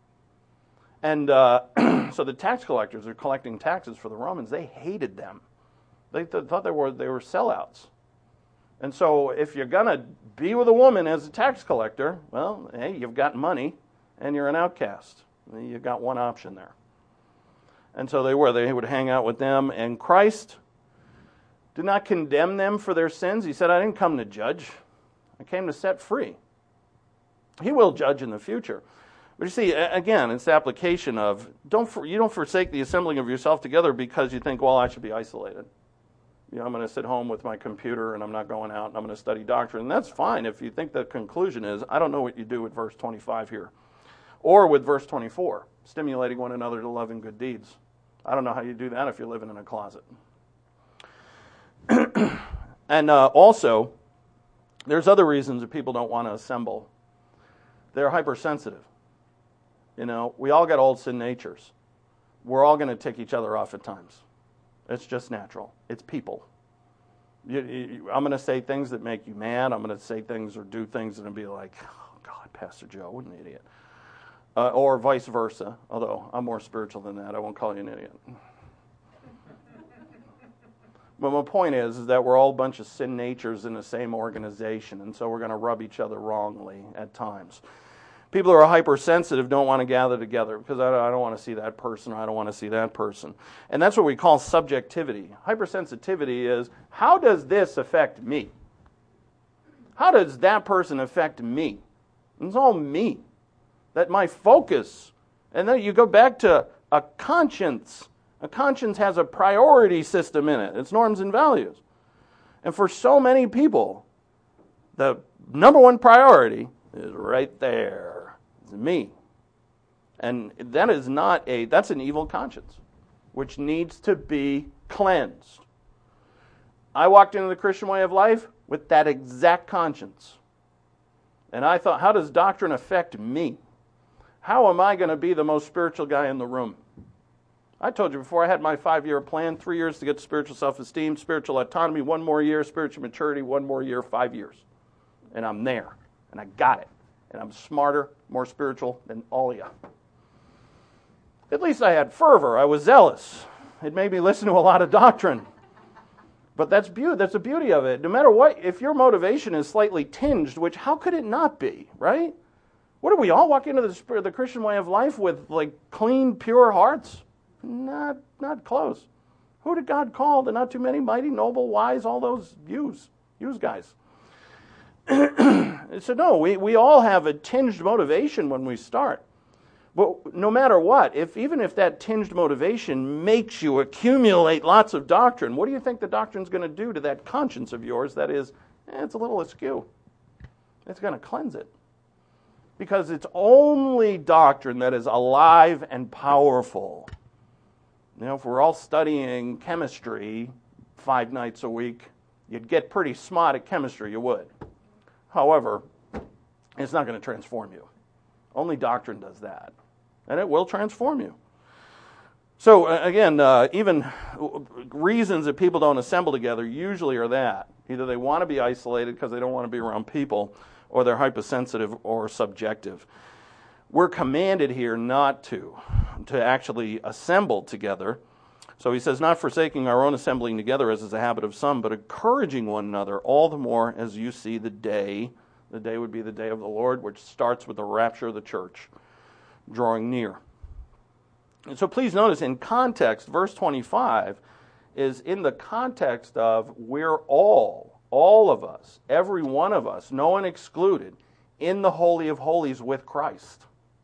And uh, so the tax collectors are collecting taxes for the Romans. They hated them. They th- thought they were they were sellouts. And so if you're going to be with a woman as a tax collector, well, hey, you've got money and you're an outcast. You've got one option there. And so they were. They would hang out with them. And Christ Did not condemn them for their sins. He said, I didn't come to judge. I came to set free. He will judge in the future. But you see, again, it's the application of, don't for, you don't forsake the assembling of yourself together because you think, well, I should be isolated. You know, I'm going to sit home with my computer and I'm not going out and I'm going to study doctrine. And that's fine if you think the conclusion is, I don't know what you do with verse twenty-five here. Or with verse twenty-four, stimulating one another to love and good deeds. I don't know how you do that if you're living in a closet. And uh, also, there's other reasons that people don't want to assemble. They're hypersensitive. You know, we all got old sin natures. We're all going to tick each other off at times. It's just natural. It's people. You, you, I'm going to say things that make you mad. I'm going to say things or do things and be like, oh, God, Pastor Joe, what an idiot. Uh, or vice versa, although I'm more spiritual than that. I won't call you an idiot. But my point is, is that we're all a bunch of sin natures in the same organization, and so we're going to rub each other wrongly at times. People who are hypersensitive don't want to gather together because I don't, I don't want to see that person or I don't want to see that person. And that's what we call subjectivity. Hypersensitivity is, how does this affect me? How does that person affect me? It's all me. That my focus, and then you go back to a conscience. A conscience has a priority system in it. It's norms and values. And for so many people, the number one priority is right there. It's me. And that is not a, that's an evil conscience, which needs to be cleansed. I walked into the Christian way of life with that exact conscience. And I thought, how does doctrine affect me? How am I going to be the most spiritual guy in the room? I told you before, I had my five-year plan, three years to get spiritual self-esteem, spiritual autonomy, one more year, spiritual maturity, one more year, five years. And I'm there, and I got it. And I'm smarter, more spiritual than all of you. At least I had fervor. I was zealous. It made me listen to a lot of doctrine. But that's beauty. That's the beauty of it. No matter what, if your motivation is slightly tinged, which how could it not be, right? What do we all walk into the, the Christian way of life with, like, clean, pure hearts? Not, not close. Who did God call? And not too many, mighty, noble, wise, all those use, use guys. So no, we, we all have a tinged motivation when we start. But no matter what, if even if that tinged motivation makes you accumulate lots of doctrine, what do you think the doctrine's going to do to that conscience of yours that is, eh, it's a little askew? It's going to cleanse it. Because it's only doctrine that is alive and powerful. You know, if we're all studying chemistry five nights a week, you'd get pretty smart at chemistry, you would. However, it's not going to transform you. Only doctrine does that. And it will transform you. So, uh, again, uh, even reasons that people don't assemble together usually are that. Either they want to be isolated because they don't want to be around people, or they're hypersensitive or subjective. We're commanded here not to, to actually assemble together. So he says, not forsaking our own assembling together as is the habit of some, but encouraging one another, all the more as you see the day. The day would be the day of the Lord, which starts with the rapture of the church drawing near. And so please notice in context, verse twenty-five is in the context of we're all, all of us, every one of us, no one excluded, in the Holy of Holies with Christ.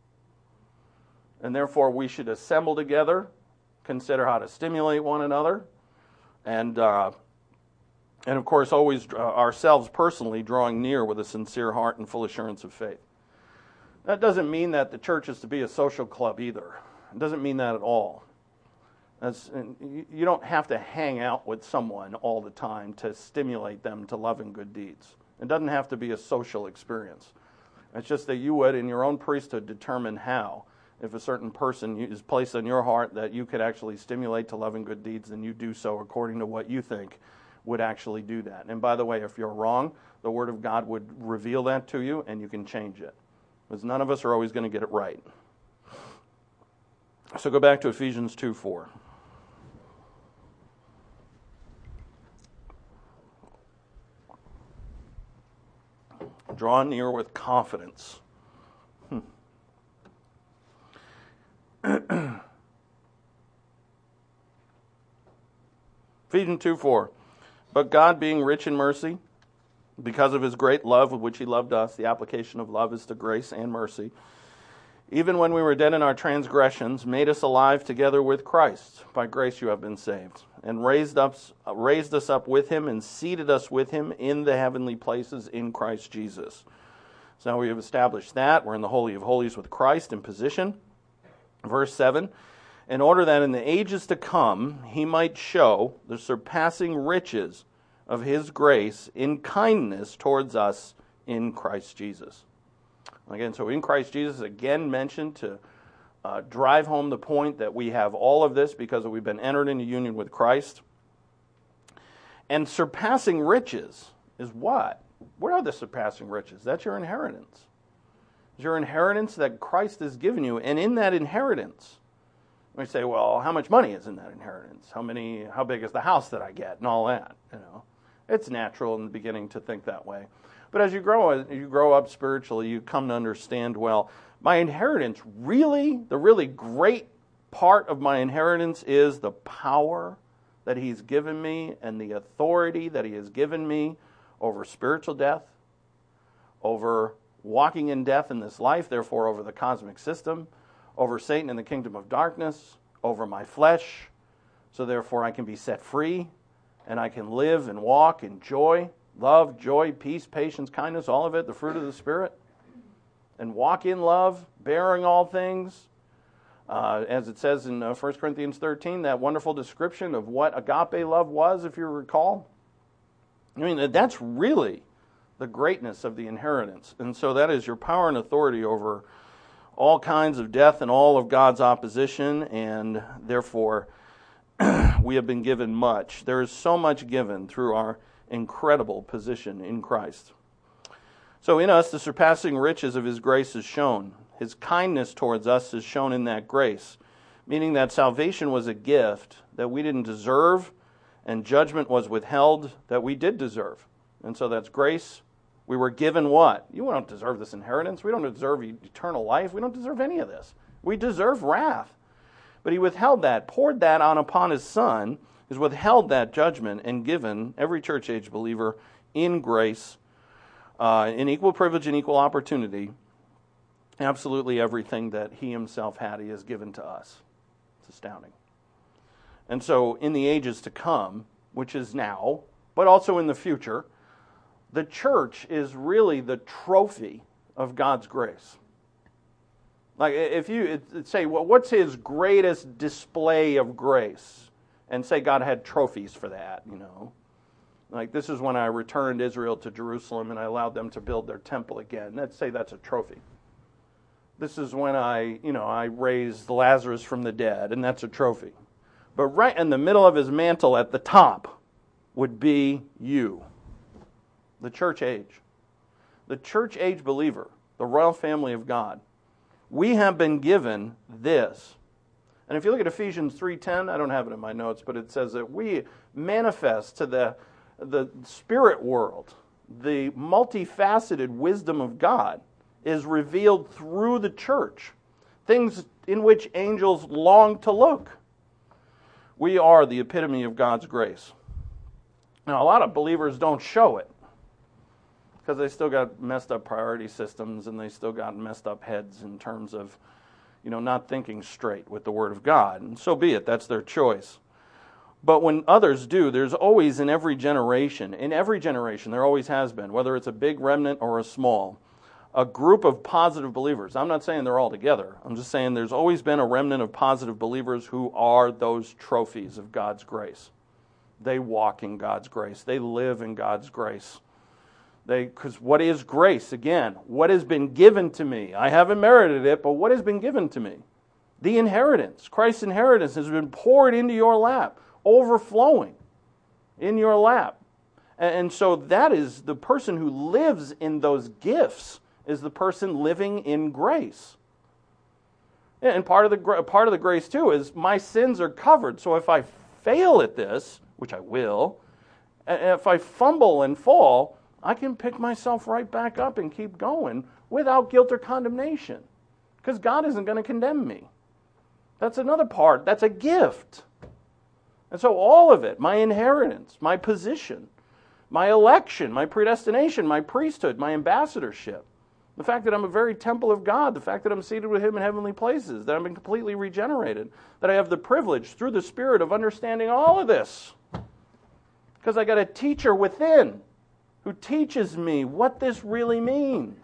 And therefore we should assemble together, consider how to stimulate one another, and uh, and of course always uh, ourselves personally drawing near with a sincere heart and full assurance of faith. That doesn't mean that the church is to be a social club either. It doesn't mean that at all. That's, you don't have to hang out with someone all the time to stimulate them to love and good deeds. It doesn't have to be a social experience. It's just that you would, in your own priesthood, determine how. If a certain person is placed on your heart that you could actually stimulate to love and good deeds, then you do so according to what you think would actually do that. And by the way, if you're wrong, the Word of God would reveal that to you, and you can change it. Because none of us are always going to get it right. So go back to Ephesians two four. Draw near with confidence. Hmm. Ephesians two four. But God, being rich in mercy, because of his great love with which he loved us, the application of love is to grace and mercy, even when we were dead in our transgressions, made us alive together with Christ. By grace you have been saved, and raised us, raised us up with him and seated us with him in the heavenly places in Christ Jesus. So now we have established that. We're in the Holy of Holies with Christ in position. Verse seven, in order that in the ages to come he might show the surpassing riches of his grace in kindness towards us in Christ Jesus. Again, so in Christ Jesus, again mentioned to uh, drive home the point that we have all of this because we've been entered into union with Christ. And surpassing riches is what? What are the surpassing riches? That's your inheritance. It's your inheritance that Christ has given you. And in that inheritance, we say, well, how much money is in that inheritance? How many? How big is the house that I get and all that? You know, it's natural in the beginning to think that way. But as you grow, as you grow up spiritually, you come to understand, well, my inheritance, really, the really great part of my inheritance is the power that he's given me and the authority that he has given me over spiritual death, over walking in death in this life, therefore over the cosmic system, over Satan and the kingdom of darkness, over my flesh, so therefore I can be set free and I can live and walk in joy, love, joy, peace, patience, kindness, all of it, the fruit of the Spirit, and walk in love, bearing all things. Uh, as it says in uh, First Corinthians thirteen, that wonderful description of what agape love was, if you recall. I mean, that's really the greatness of the inheritance. And so that is your power and authority over all kinds of death and all of God's opposition, and therefore we have been given much. There is so much given through our incredible position in Christ. So in us, the surpassing riches of his grace is shown. His kindness towards us is shown in that grace, meaning that salvation was a gift that we didn't deserve, and judgment was withheld that we did deserve. And so that's grace. We were given what? You don't deserve this inheritance. We don't deserve eternal life. We don't deserve any of this. We deserve wrath. But he withheld that, poured that on upon his Son, has withheld that judgment and given every church-age believer in grace, uh, in equal privilege and equal opportunity, absolutely everything that he himself had, he has given to us. It's astounding. And so in the ages to come, which is now, but also in the future, the church is really the trophy of God's grace. Like if you say, well, what's his greatest display of grace? And say God had trophies for that, you know. Like this is when I returned Israel to Jerusalem and I allowed them to build their temple again. Let's say that's a trophy. This is when I, you know, I raised Lazarus from the dead, and that's a trophy. But right in the middle of his mantle at the top would be you, the church age. The church age believer, the royal family of God. We have been given this. And if you look at Ephesians three ten, I don't have it in my notes, but it says that we manifest to the, the spirit world, the multifaceted wisdom of God is revealed through the church, things in which angels long to look. We are the epitome of God's grace. Now, a lot of believers don't show it because they still got messed up priority systems and they still got messed up heads in terms of, you know, not thinking straight with the Word of God. And so be it. That's their choice. But when others do, there's always in every generation, in every generation, there always has been, whether it's a big remnant or a small, a group of positive believers. I'm not saying they're all together. I'm just saying there's always been a remnant of positive believers who are those trophies of God's grace. They walk in God's grace. They live in God's grace. They, because what is grace? Again, what has been given to me? I haven't merited it, but what has been given to me? The inheritance. Christ's inheritance has been poured into your lap, overflowing in your lap. And so that is the person who lives in those gifts is the person living in grace. And part of the part of the grace too is my sins are covered. So if I fail at this, which I will, and if I fumble and fall, I can pick myself right back up and keep going without guilt or condemnation. Because God isn't going to condemn me. That's another part. That's a gift. And so all of it, my inheritance, my position, my election, my predestination, my priesthood, my ambassadorship, the fact that I'm a very temple of God, the fact that I'm seated with Him in heavenly places, that I've been completely regenerated, that I have the privilege through the Spirit of understanding all of this. Because I got a teacher within who teaches me what this really means.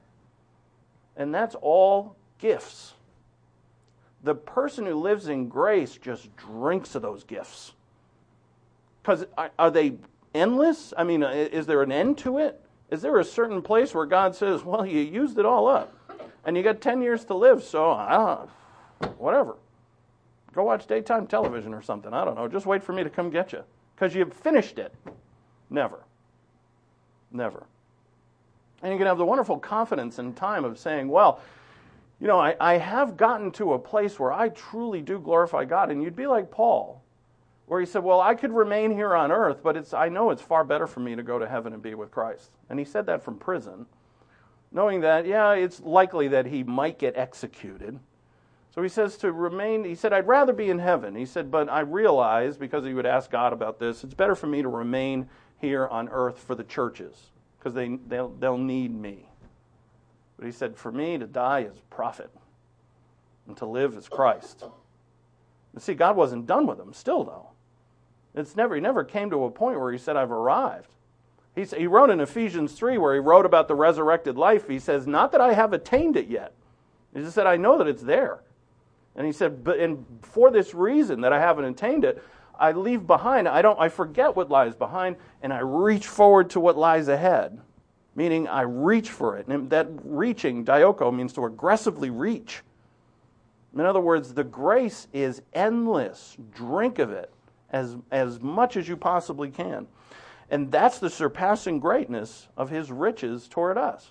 And that's all gifts. The person who lives in grace just drinks of those gifts. Because are, are they endless? I mean, is there an end to it? Is there a certain place where God says, well, you used it all up, and you got ten years to live, so I don't know, whatever. Go watch daytime television or something. I don't know. Just wait for me to come get you, because you've finished it. Never. Never. And you can have the wonderful confidence in time of saying, well, you know, I, I have gotten to a place where I truly do glorify God, and you'd be like Paul, where he said, well, I could remain here on earth, but it's I know it's far better for me to go to heaven and be with Christ. And he said that from prison, knowing that, yeah, it's likely that he might get executed. So he says to remain, he said, I'd rather be in heaven. He said, but I realize, because he would ask God about this, it's better for me to remain here on earth for the churches, because they, they'll, they'll need me. But he said, for me, to die is profit, and to live is Christ. And see, God wasn't done with him still, though. It's never, he never came to a point where he said, I've arrived. He, he wrote in Ephesians three, where he wrote about the resurrected life, he says, not that I have attained it yet. He just said, I know that it's there. And he said, but and for this reason that I haven't attained it, I leave behind, I don't, I forget what lies behind, and I reach forward to what lies ahead. Meaning I reach for it. And that reaching, dioko, means to aggressively reach. In other words, the grace is endless. Drink of it as, as much as you possibly can. And that's the surpassing greatness of his riches toward us.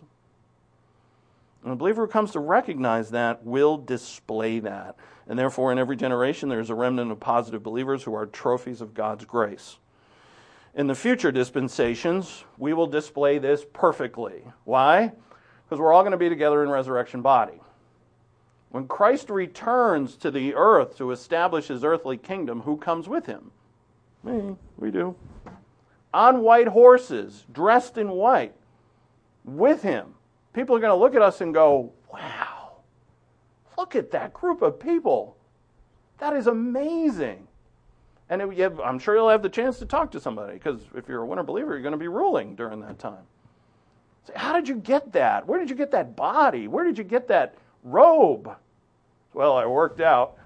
And a believer who comes to recognize that will display that. And therefore, in every generation, there is a remnant of positive believers who are trophies of God's grace. In the future dispensations, we will display this perfectly. Why? Because we're all going to be together in resurrection body. When Christ returns to the earth to establish his earthly kingdom, who comes with him? Me, we do. On white horses, dressed in white, with him. People are going to look at us and go, wow, look at that group of people. That is amazing. And it, have, I'm sure you'll have the chance to talk to somebody, because if you're a winter believer, you're going to be ruling during that time. Say, how did you get that? Where did you get that body? Where did you get that robe? Well, I worked out.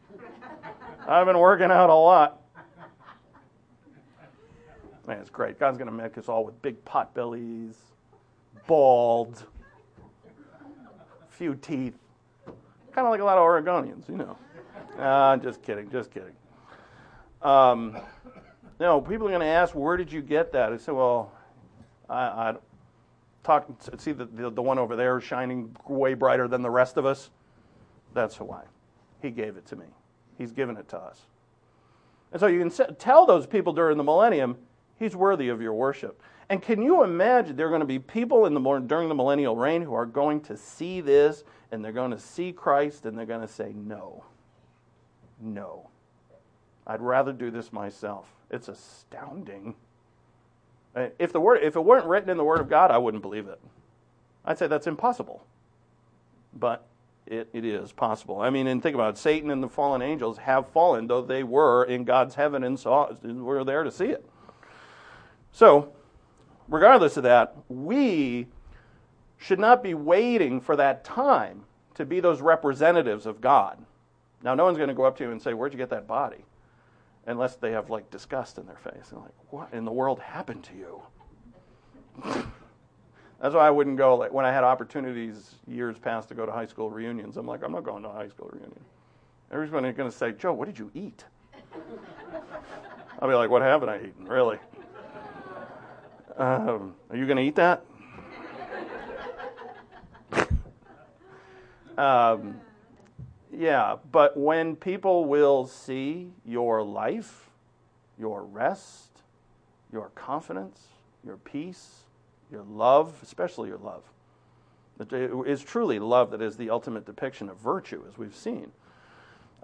I've been working out a lot. Man, it's great. God's going to make us all with big pot bellies, bald, few teeth. Kind of like a lot of Oregonians, you know. Uh, just kidding, just kidding. Um, no, people are going to ask, where did you get that? I say, well, I, I talk. See the, the the one over there shining way brighter than the rest of us? That's why. He gave it to me. He's given it to us. And so you can se- tell those people during the millennium, he's worthy of your worship. And can you imagine there are going to be people in the during the millennial reign who are going to see this, and they're going to see Christ, and they're going to say, no, no. I'd rather do this myself. It's astounding. If the word, if it weren't written in the Word of God, I wouldn't believe it. I'd say that's impossible. But it, it is possible. I mean, and think about it. Satan and the fallen angels have fallen, though they were in God's heaven and saw, were there to see it. So, regardless of that, we should not be waiting for that time to be those representatives of God. Now, no one's going to go up to you and say, where'd you get that body? Unless they have, like, disgust in their face. They're like, what in the world happened to you? That's why I wouldn't go, like, when I had opportunities years past to go to high school reunions, I'm like, I'm not going to a high school reunion. Everybody's going to say, Joe, what did you eat? I'll be like, what haven't I eaten, really? Um, are you going to eat that? um, yeah, but when people will see your life, your rest, your confidence, your peace, your love, especially your love, it is truly love that is the ultimate depiction of virtue, as we've seen.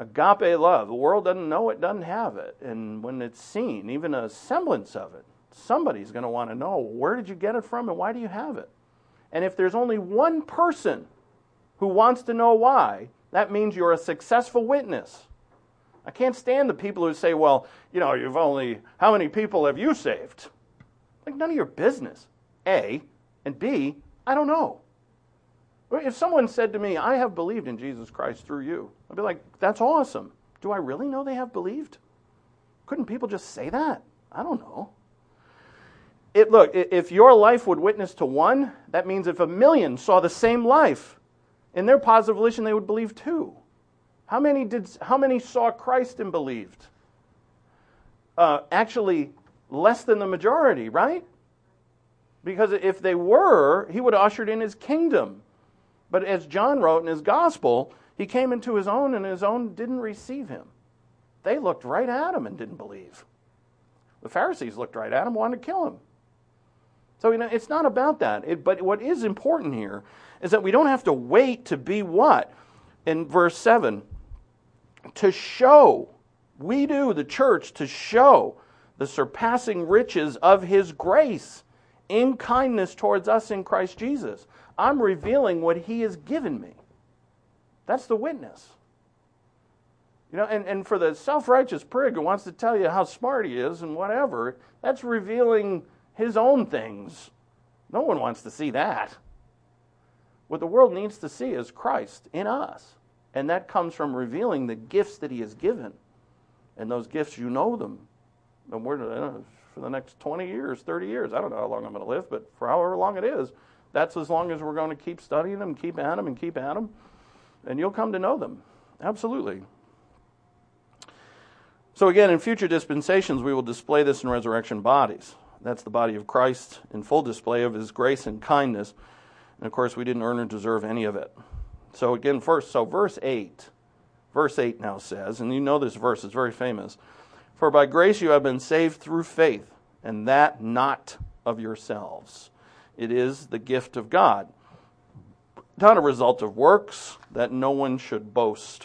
Agape love. The world doesn't know it, doesn't have it. And when it's seen, even a semblance of it, somebody's going to want to know, where did you get it from and why do you have it? And if there's only one person who wants to know why, that means you're a successful witness. I can't stand the people who say, well, you know, you've only, how many people have you saved? Like, none of your business, A. And B, I don't know. If someone said to me, I have believed in Jesus Christ through you, I'd be like, that's awesome. Do I really know they have believed? Couldn't people just say that? I don't know. It, look, if your life would witness to one, that means if a million saw the same life, in their positive volition, they would believe too. How many did? How many saw Christ and believed? Uh, actually, less than the majority, right? Because if they were, he would have ushered in his kingdom. But as John wrote in his gospel, he came into his own and his own didn't receive him. They looked right at him and didn't believe. The Pharisees looked right at him, wanted to kill him. So, you know, it's not about that. It, but what is important here is that we don't have to wait to be what? In verse seven, to show, we do, the church, to show the surpassing riches of his grace in kindness towards us in Christ Jesus. I'm revealing what he has given me. That's the witness. You know, and, and for the self-righteous prig who wants to tell you how smart he is and whatever, that's revealing his own things. No one wants to see that. What the world needs to see is Christ in us. And that comes from revealing the gifts that he has given. And those gifts, you know them. And we're, uh, for the next twenty years, thirty years, I don't know how long I'm going to live, but for however long it is, that's as long as we're going to keep studying them, keep at them, and keep at them. And you'll come to know them. Absolutely. So again, in future dispensations, we will display this in resurrection bodies. That's the body of Christ in full display of his grace and kindness. And of course, we didn't earn or deserve any of it. So again, first, so verse eight. Verse eight now says, and you know this verse, it's very famous. For by grace you have been saved through faith, and that not of yourselves. It is the gift of God, not a result of works, that no one should boast.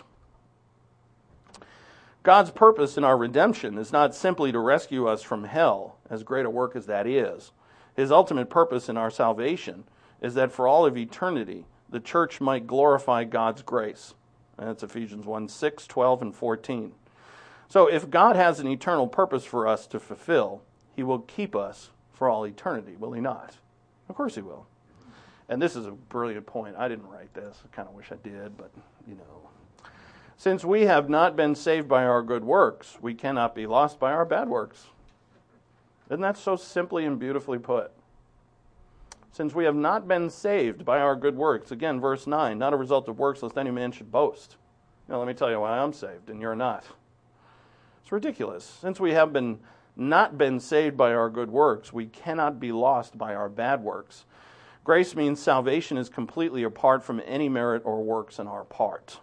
God's purpose in our redemption is not simply to rescue us from hell, as great a work as that is. His ultimate purpose in our salvation is that for all of eternity, the church might glorify God's grace. And that's Ephesians one, six, twelve, and fourteen. So if God has an eternal purpose for us to fulfill, he will keep us for all eternity, will he not? Of course he will. And this is a brilliant point. I didn't write this. I kind of wish I did, but, you know. Since we have not been saved by our good works, we cannot be lost by our bad works. Isn't that so simply and beautifully put? Since we have not been saved by our good works, again, verse nine, not a result of works, lest any man should boast. Now, let me tell you why I'm saved and you're not. It's ridiculous. Since we have been not been saved by our good works, we cannot be lost by our bad works. Grace means salvation is completely apart from any merit or works on our part.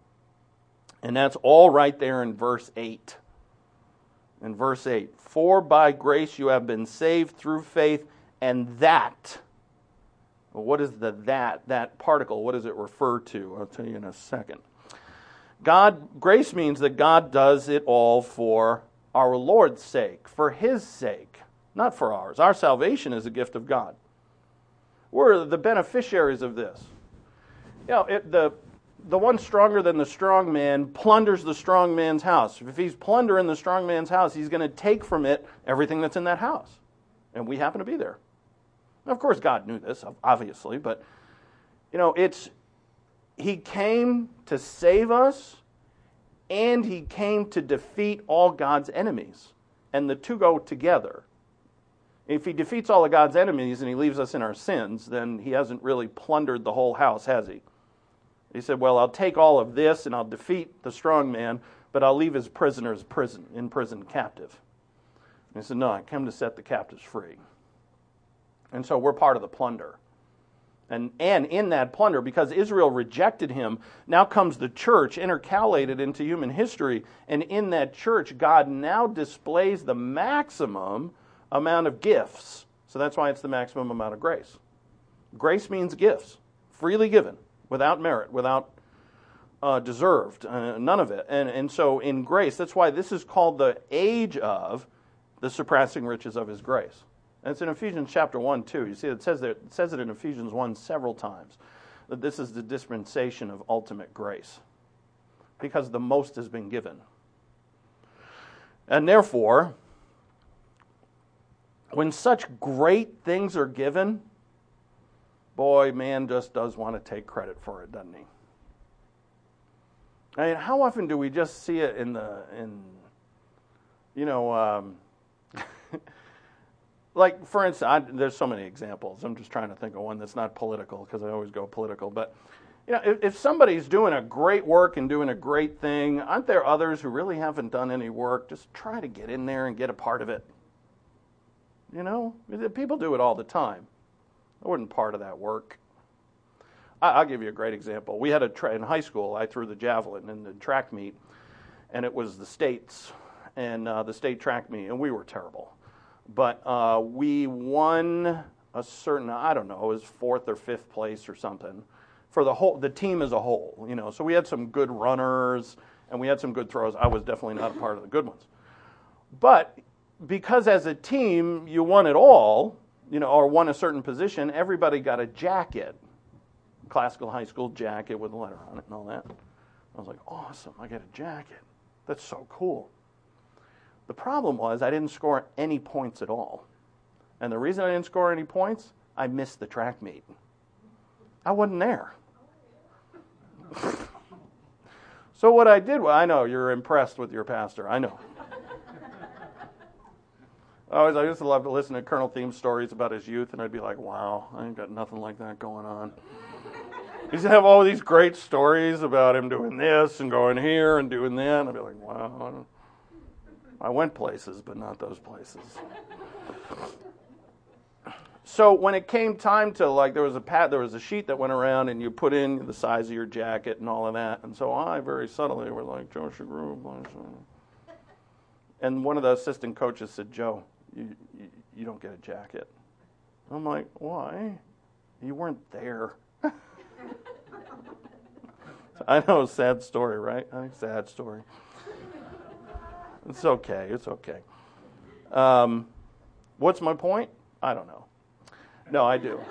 And that's all right there in verse eight. In verse eight, for by grace you have been saved through faith, and that. Well, what is the that, that particle? What does it refer to? I'll tell you in a second. God, grace means that God does it all for our Lord's sake, for his sake, not for ours. Our salvation is a gift of God. We're the beneficiaries of this. You know, it, the the one stronger than the strong man plunders the strong man's house. If he's plundering the strong man's house, he's going to take from it everything that's in that house. And we happen to be there. Now, of course, God knew this, obviously, but, you know, it's, he came to save us, and he came to defeat all God's enemies. And the two go together. If he defeats all of God's enemies and he leaves us in our sins, then he hasn't really plundered the whole house, has he? He said, well, I'll take all of this and I'll defeat the strong man, but I'll leave his prisoners prison, in prison captive. And he said, no, I came to set the captives free. And so we're part of the plunder. And, and in that plunder, because Israel rejected him, now comes the church intercalated into human history. And in that church, God now displays the maximum amount of gifts. So that's why it's the maximum amount of grace. Grace means gifts, freely given, without merit, without uh, deserved, uh, none of it. And, and so in grace, that's why this is called the age of the surpassing riches of his grace. And it's in Ephesians chapter one, too. You see, it says, that, it says it in Ephesians one several times, that this is the dispensation of ultimate grace, because the most has been given. And therefore, when such great things are given, boy, man just does want to take credit for it, doesn't he? I mean, how often do we just see it in the, in, you know, um, like, for instance, I, there's so many examples. I'm just trying to think of one that's not political, because I always go political. But, you know, if, if somebody's doing a great work and doing a great thing, aren't there others who really haven't done any work? Just try to get in there and get a part of it. You know, people do it all the time. I wasn't part of that work. I, I'll give you a great example. We had a tra- in high school. I threw the javelin in the track meet, and it was the states and uh, the state track meet, and we were terrible. But uh, we won a certain, I don't know, it was fourth or fifth place or something for the whole the team as a whole. You know, so we had some good runners and we had some good throws. I was definitely not a part of the good ones, but because as a team you won it all, you know, or won a certain position, everybody got a jacket, classical high school jacket with a letter on it and all that. I was like, awesome, I get a jacket. That's so cool. The problem was I didn't score any points at all. And the reason I didn't score any points, I missed the track meet. I wasn't there. So what I did, well, I know you're impressed with your pastor, I know. I always, I used to love to listen to Colonel Theme's stories about his youth, and I'd be like, wow, I ain't got nothing like that going on. He used to have all these great stories about him doing this and going here and doing that, and I'd be like, wow, I, don't, I went places, but not those places. So when it came time to, like, there was a pad, there was a sheet that went around, and you put in the size of your jacket and all of that, and so I very subtly was like, Joshua Groove, and one of the assistant coaches said, Joe, You, you you don't get a jacket. I'm like, why? You weren't there. I know, sad story, right? I think sad story. It's okay. It's okay. Um, what's my point? I don't know. No, I do.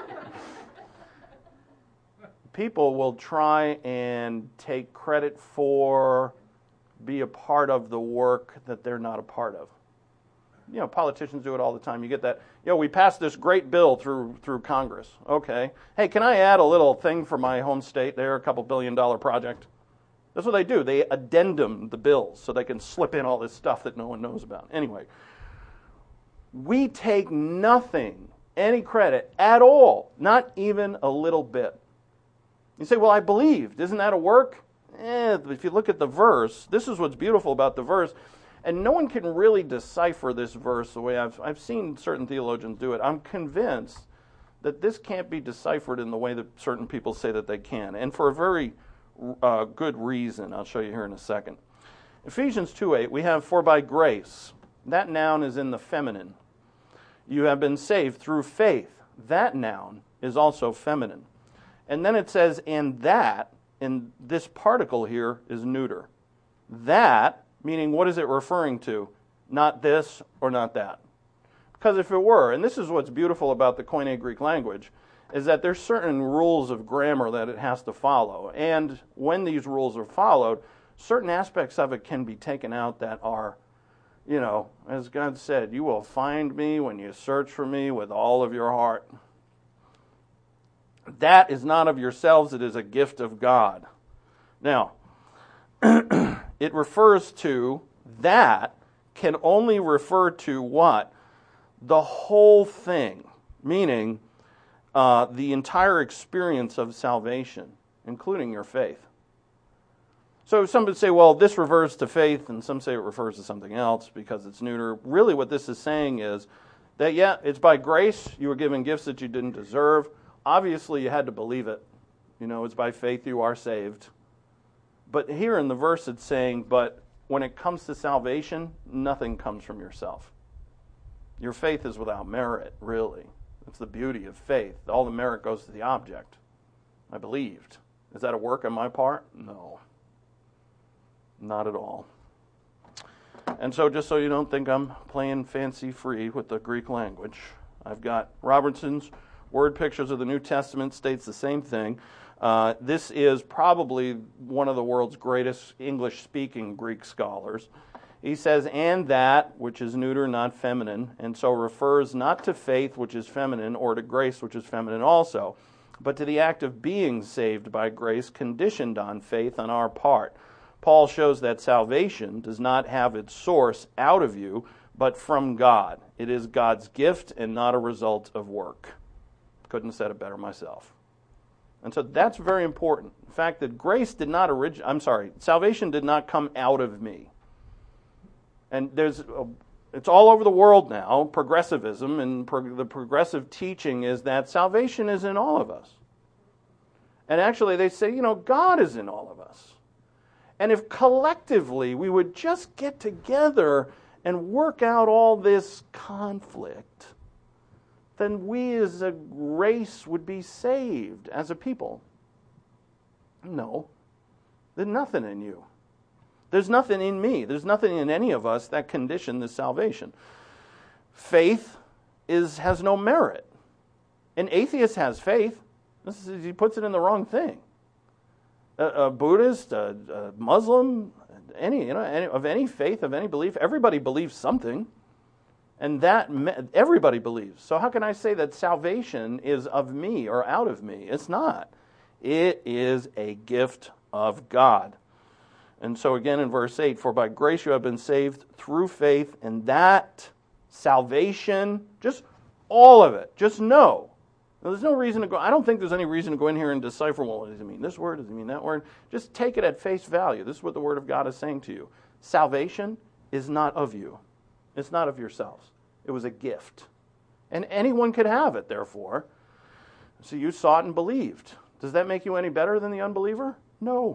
People will try and take credit for, be a part of the work that they're not a part of. You know, politicians do it all the time. You get that, you know, we passed this great bill through through Congress. Okay. Hey, can I add a little thing for my home state there, a couple billion dollar project? That's what they do. They addendum the bills so they can slip in all this stuff that no one knows about. Anyway, we take nothing, any credit at all, not even a little bit. You say, well, I believed. Isn't that a work? Eh, if you look at the verse, this is what's beautiful about the verse. And no one can really decipher this verse the way I've I've seen certain theologians do it. I'm convinced that this can't be deciphered in the way that certain people say that they can, and for a very uh, good reason. I'll show you here in a second. Ephesians two eight, we have, for by grace. That noun is in the feminine. You have been saved through faith. That noun is also feminine. And then it says, and that, in this particle here, is neuter. That, meaning, what is it referring to? Not this or not that. Because if it were, and this is what's beautiful about the Koine Greek language, is that there's certain rules of grammar that it has to follow. And when these rules are followed, certain aspects of it can be taken out that are, you know, as God said, you will find me when you search for me with all of your heart. That is not of yourselves, it is a gift of God. Now, it refers to, that can only refer to what? The whole thing, meaning uh, the entire experience of salvation, including your faith. So some would say, well, this refers to faith, and some say it refers to something else because it's neuter. Really what this is saying is that, yeah, it's by grace you were given gifts that you didn't deserve. Obviously you had to believe it. You know, it's by faith you are saved. But here in the verse it's saying, but when it comes to salvation, nothing comes from yourself. Your faith is without merit, really. That's the beauty of faith. All the merit goes to the object. I believed. Is that a work on my part? No. Not at all. And so just so you don't think I'm playing fancy free with the Greek language, I've got Robertson's Word Pictures of the New Testament states the same thing. Uh, this is probably one of the world's greatest English-speaking Greek scholars. He says, and that, which is neuter, not feminine, and so refers not to faith, which is feminine, or to grace, which is feminine also, but to the act of being saved by grace conditioned on faith on our part. Paul shows that salvation does not have its source out of you, but from God. It is God's gift and not a result of work. Couldn't have said it better myself. And so that's very important. The fact that grace did not originate, I'm sorry, salvation did not come out of me. And there's, a, it's all over the world now, progressivism, and pro, the progressive teaching is that salvation is in all of us. And actually they say, you know, God is in all of us. And if collectively we would just get together and work out all this conflict, then we as a race would be saved as a people. No, there's nothing in you. There's nothing in me. There's nothing in any of us that condition this salvation. Faith is has no merit. An atheist has faith. This is, he puts it in the wrong thing. A, a Buddhist, a, a Muslim, any you know any, of any faith, of any belief, everybody believes something. And that everybody believes. So how can I say that salvation is of me or out of me? It's not. It is a gift of God. And so again in verse eight, for by grace you have been saved through faith, and that salvation, just all of it, just know. Now, there's no reason to go, I don't think there's any reason to go in here and decipher, well, does it mean this word, does it mean that word? Just take it at face value. This is what the Word of God is saying to you. Salvation is not of you. It's not of yourselves. It was a gift. And anyone could have it, therefore. So you saw it and believed. Does that make you any better than the unbeliever? No.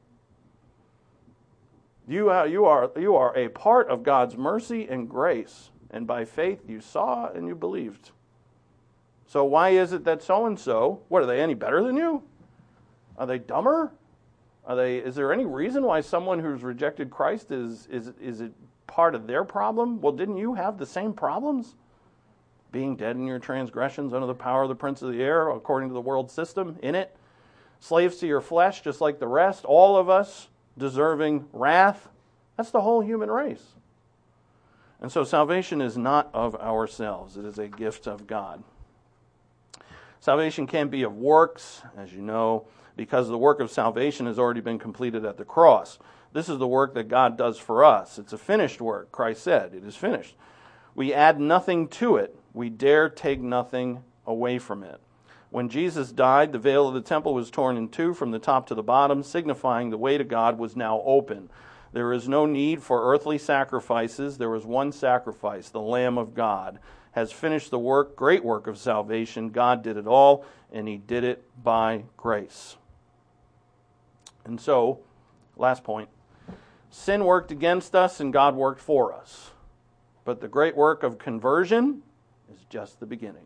You are, you are, you are a part of God's mercy and grace. And by faith you saw and you believed. So why is it that so-and-so, what, are they any better than you? Are they dumber? Are they? Is there any reason why someone who's rejected Christ is is is it part of their problem? Well, didn't you have the same problems? Being dead in your transgressions under the power of the prince of the air, according to the world system, in it. Slaves to your flesh, just like the rest. All of us deserving wrath. That's the whole human race. And so salvation is not of ourselves. It is a gift of God. Salvation can't be of works, as you know, because the work of salvation has already been completed at the cross. This is the work that God does for us. It's a finished work. Christ said, it is finished. We add nothing to it. We dare take nothing away from it. When Jesus died, the veil of the temple was torn in two from the top to the bottom, signifying the way to God was now open. There is no need for earthly sacrifices. There was one sacrifice, the Lamb of God, has finished the work, great work of salvation. God did it all, and He did it by grace. And so, last point, sin worked against us and God worked for us. But the great work of conversion is just the beginning.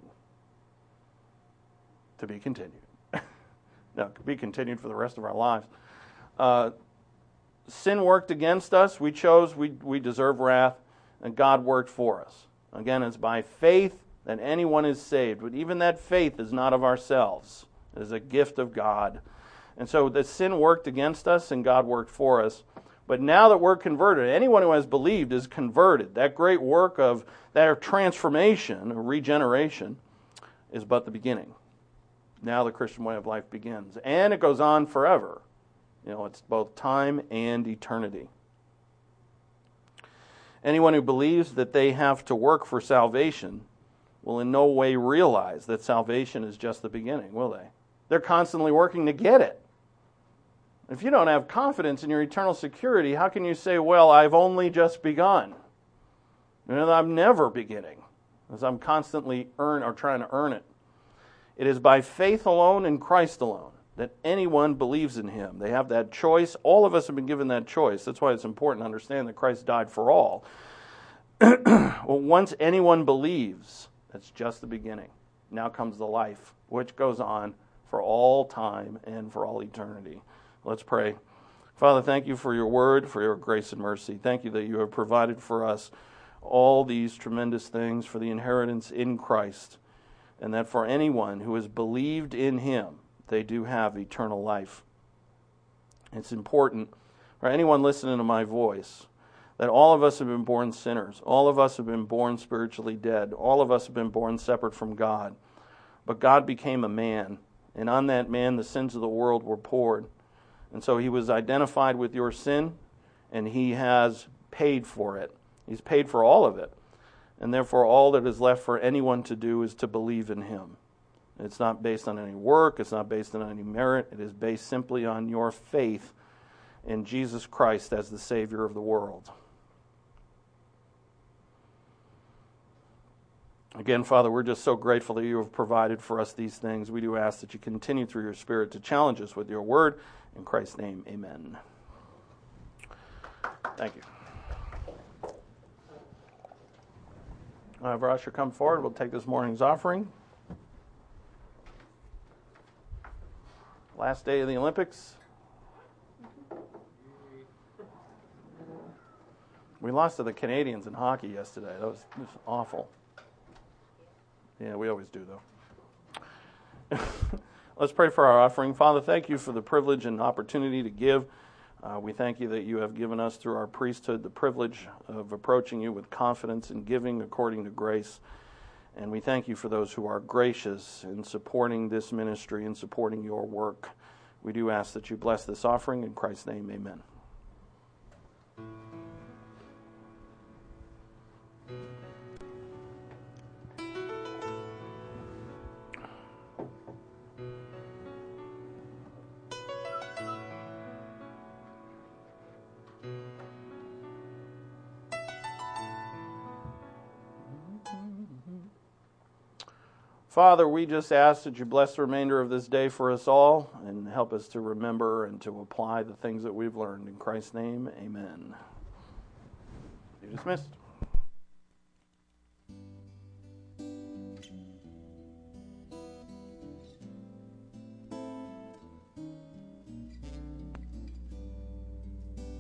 To be continued. No, to be continued for the rest of our lives. Uh, sin worked against us. We chose, we, we deserve wrath, and God worked for us. Again, it's by faith that anyone is saved. But even that faith is not of ourselves. It is a gift of God. And so the sin worked against us and God worked for us. But now that we're converted, anyone who has believed is converted. That great work of that transformation, or regeneration, is but the beginning. Now the Christian way of life begins. And it goes on forever. You know, it's both time and eternity. Anyone who believes that they have to work for salvation will in no way realize that salvation is just the beginning, will they? They're constantly working to get it. If you don't have confidence in your eternal security, how can you say, well, I've only just begun? You know, I'm never beginning, as I'm constantly earn or trying to earn it. It is by faith alone in Christ alone that anyone believes in Him. They have that choice. All of us have been given that choice. That's why it's important to understand that Christ died for all. Well, once anyone believes, that's just the beginning. Now comes the life, which goes on for all time and for all eternity. Let's pray. Father, thank you for your word, for your grace and mercy. Thank you that you have provided for us all these tremendous things for the inheritance in Christ, and that for anyone who has believed in him, they do have eternal life. It's important for anyone listening to my voice that all of us have been born sinners. All of us have been born spiritually dead. All of us have been born separate from God. But God became a man, and on that man the sins of the world were poured. And so he was identified with your sin, and he has paid for it. He's paid for all of it. And therefore all that is left for anyone to do is to believe in him. It's not based on any work. It's not based on any merit. It is based simply on your faith in Jesus Christ as the Savior of the world. Again, Father, we're just so grateful that you have provided for us these things. We do ask that you continue through your Spirit to challenge us with your word. In Christ's name, amen. Thank you. I'll have Rasher come forward. We'll take this morning's offering. Last day of the Olympics. We lost to the Canadians in hockey yesterday. That was, that was awful. Yeah, we always do, though. Let's pray for our offering. Father, thank you for the privilege and opportunity to give. Uh, we thank you that you have given us, through our priesthood, the privilege of approaching you with confidence and giving according to grace. And we thank you for those who are gracious in supporting this ministry and supporting your work. We do ask that you bless this offering. In Christ's name, amen. Father, we just ask that you bless the remainder of this day for us all and help us to remember and to apply the things that we've learned. In Christ's name, amen. You're dismissed.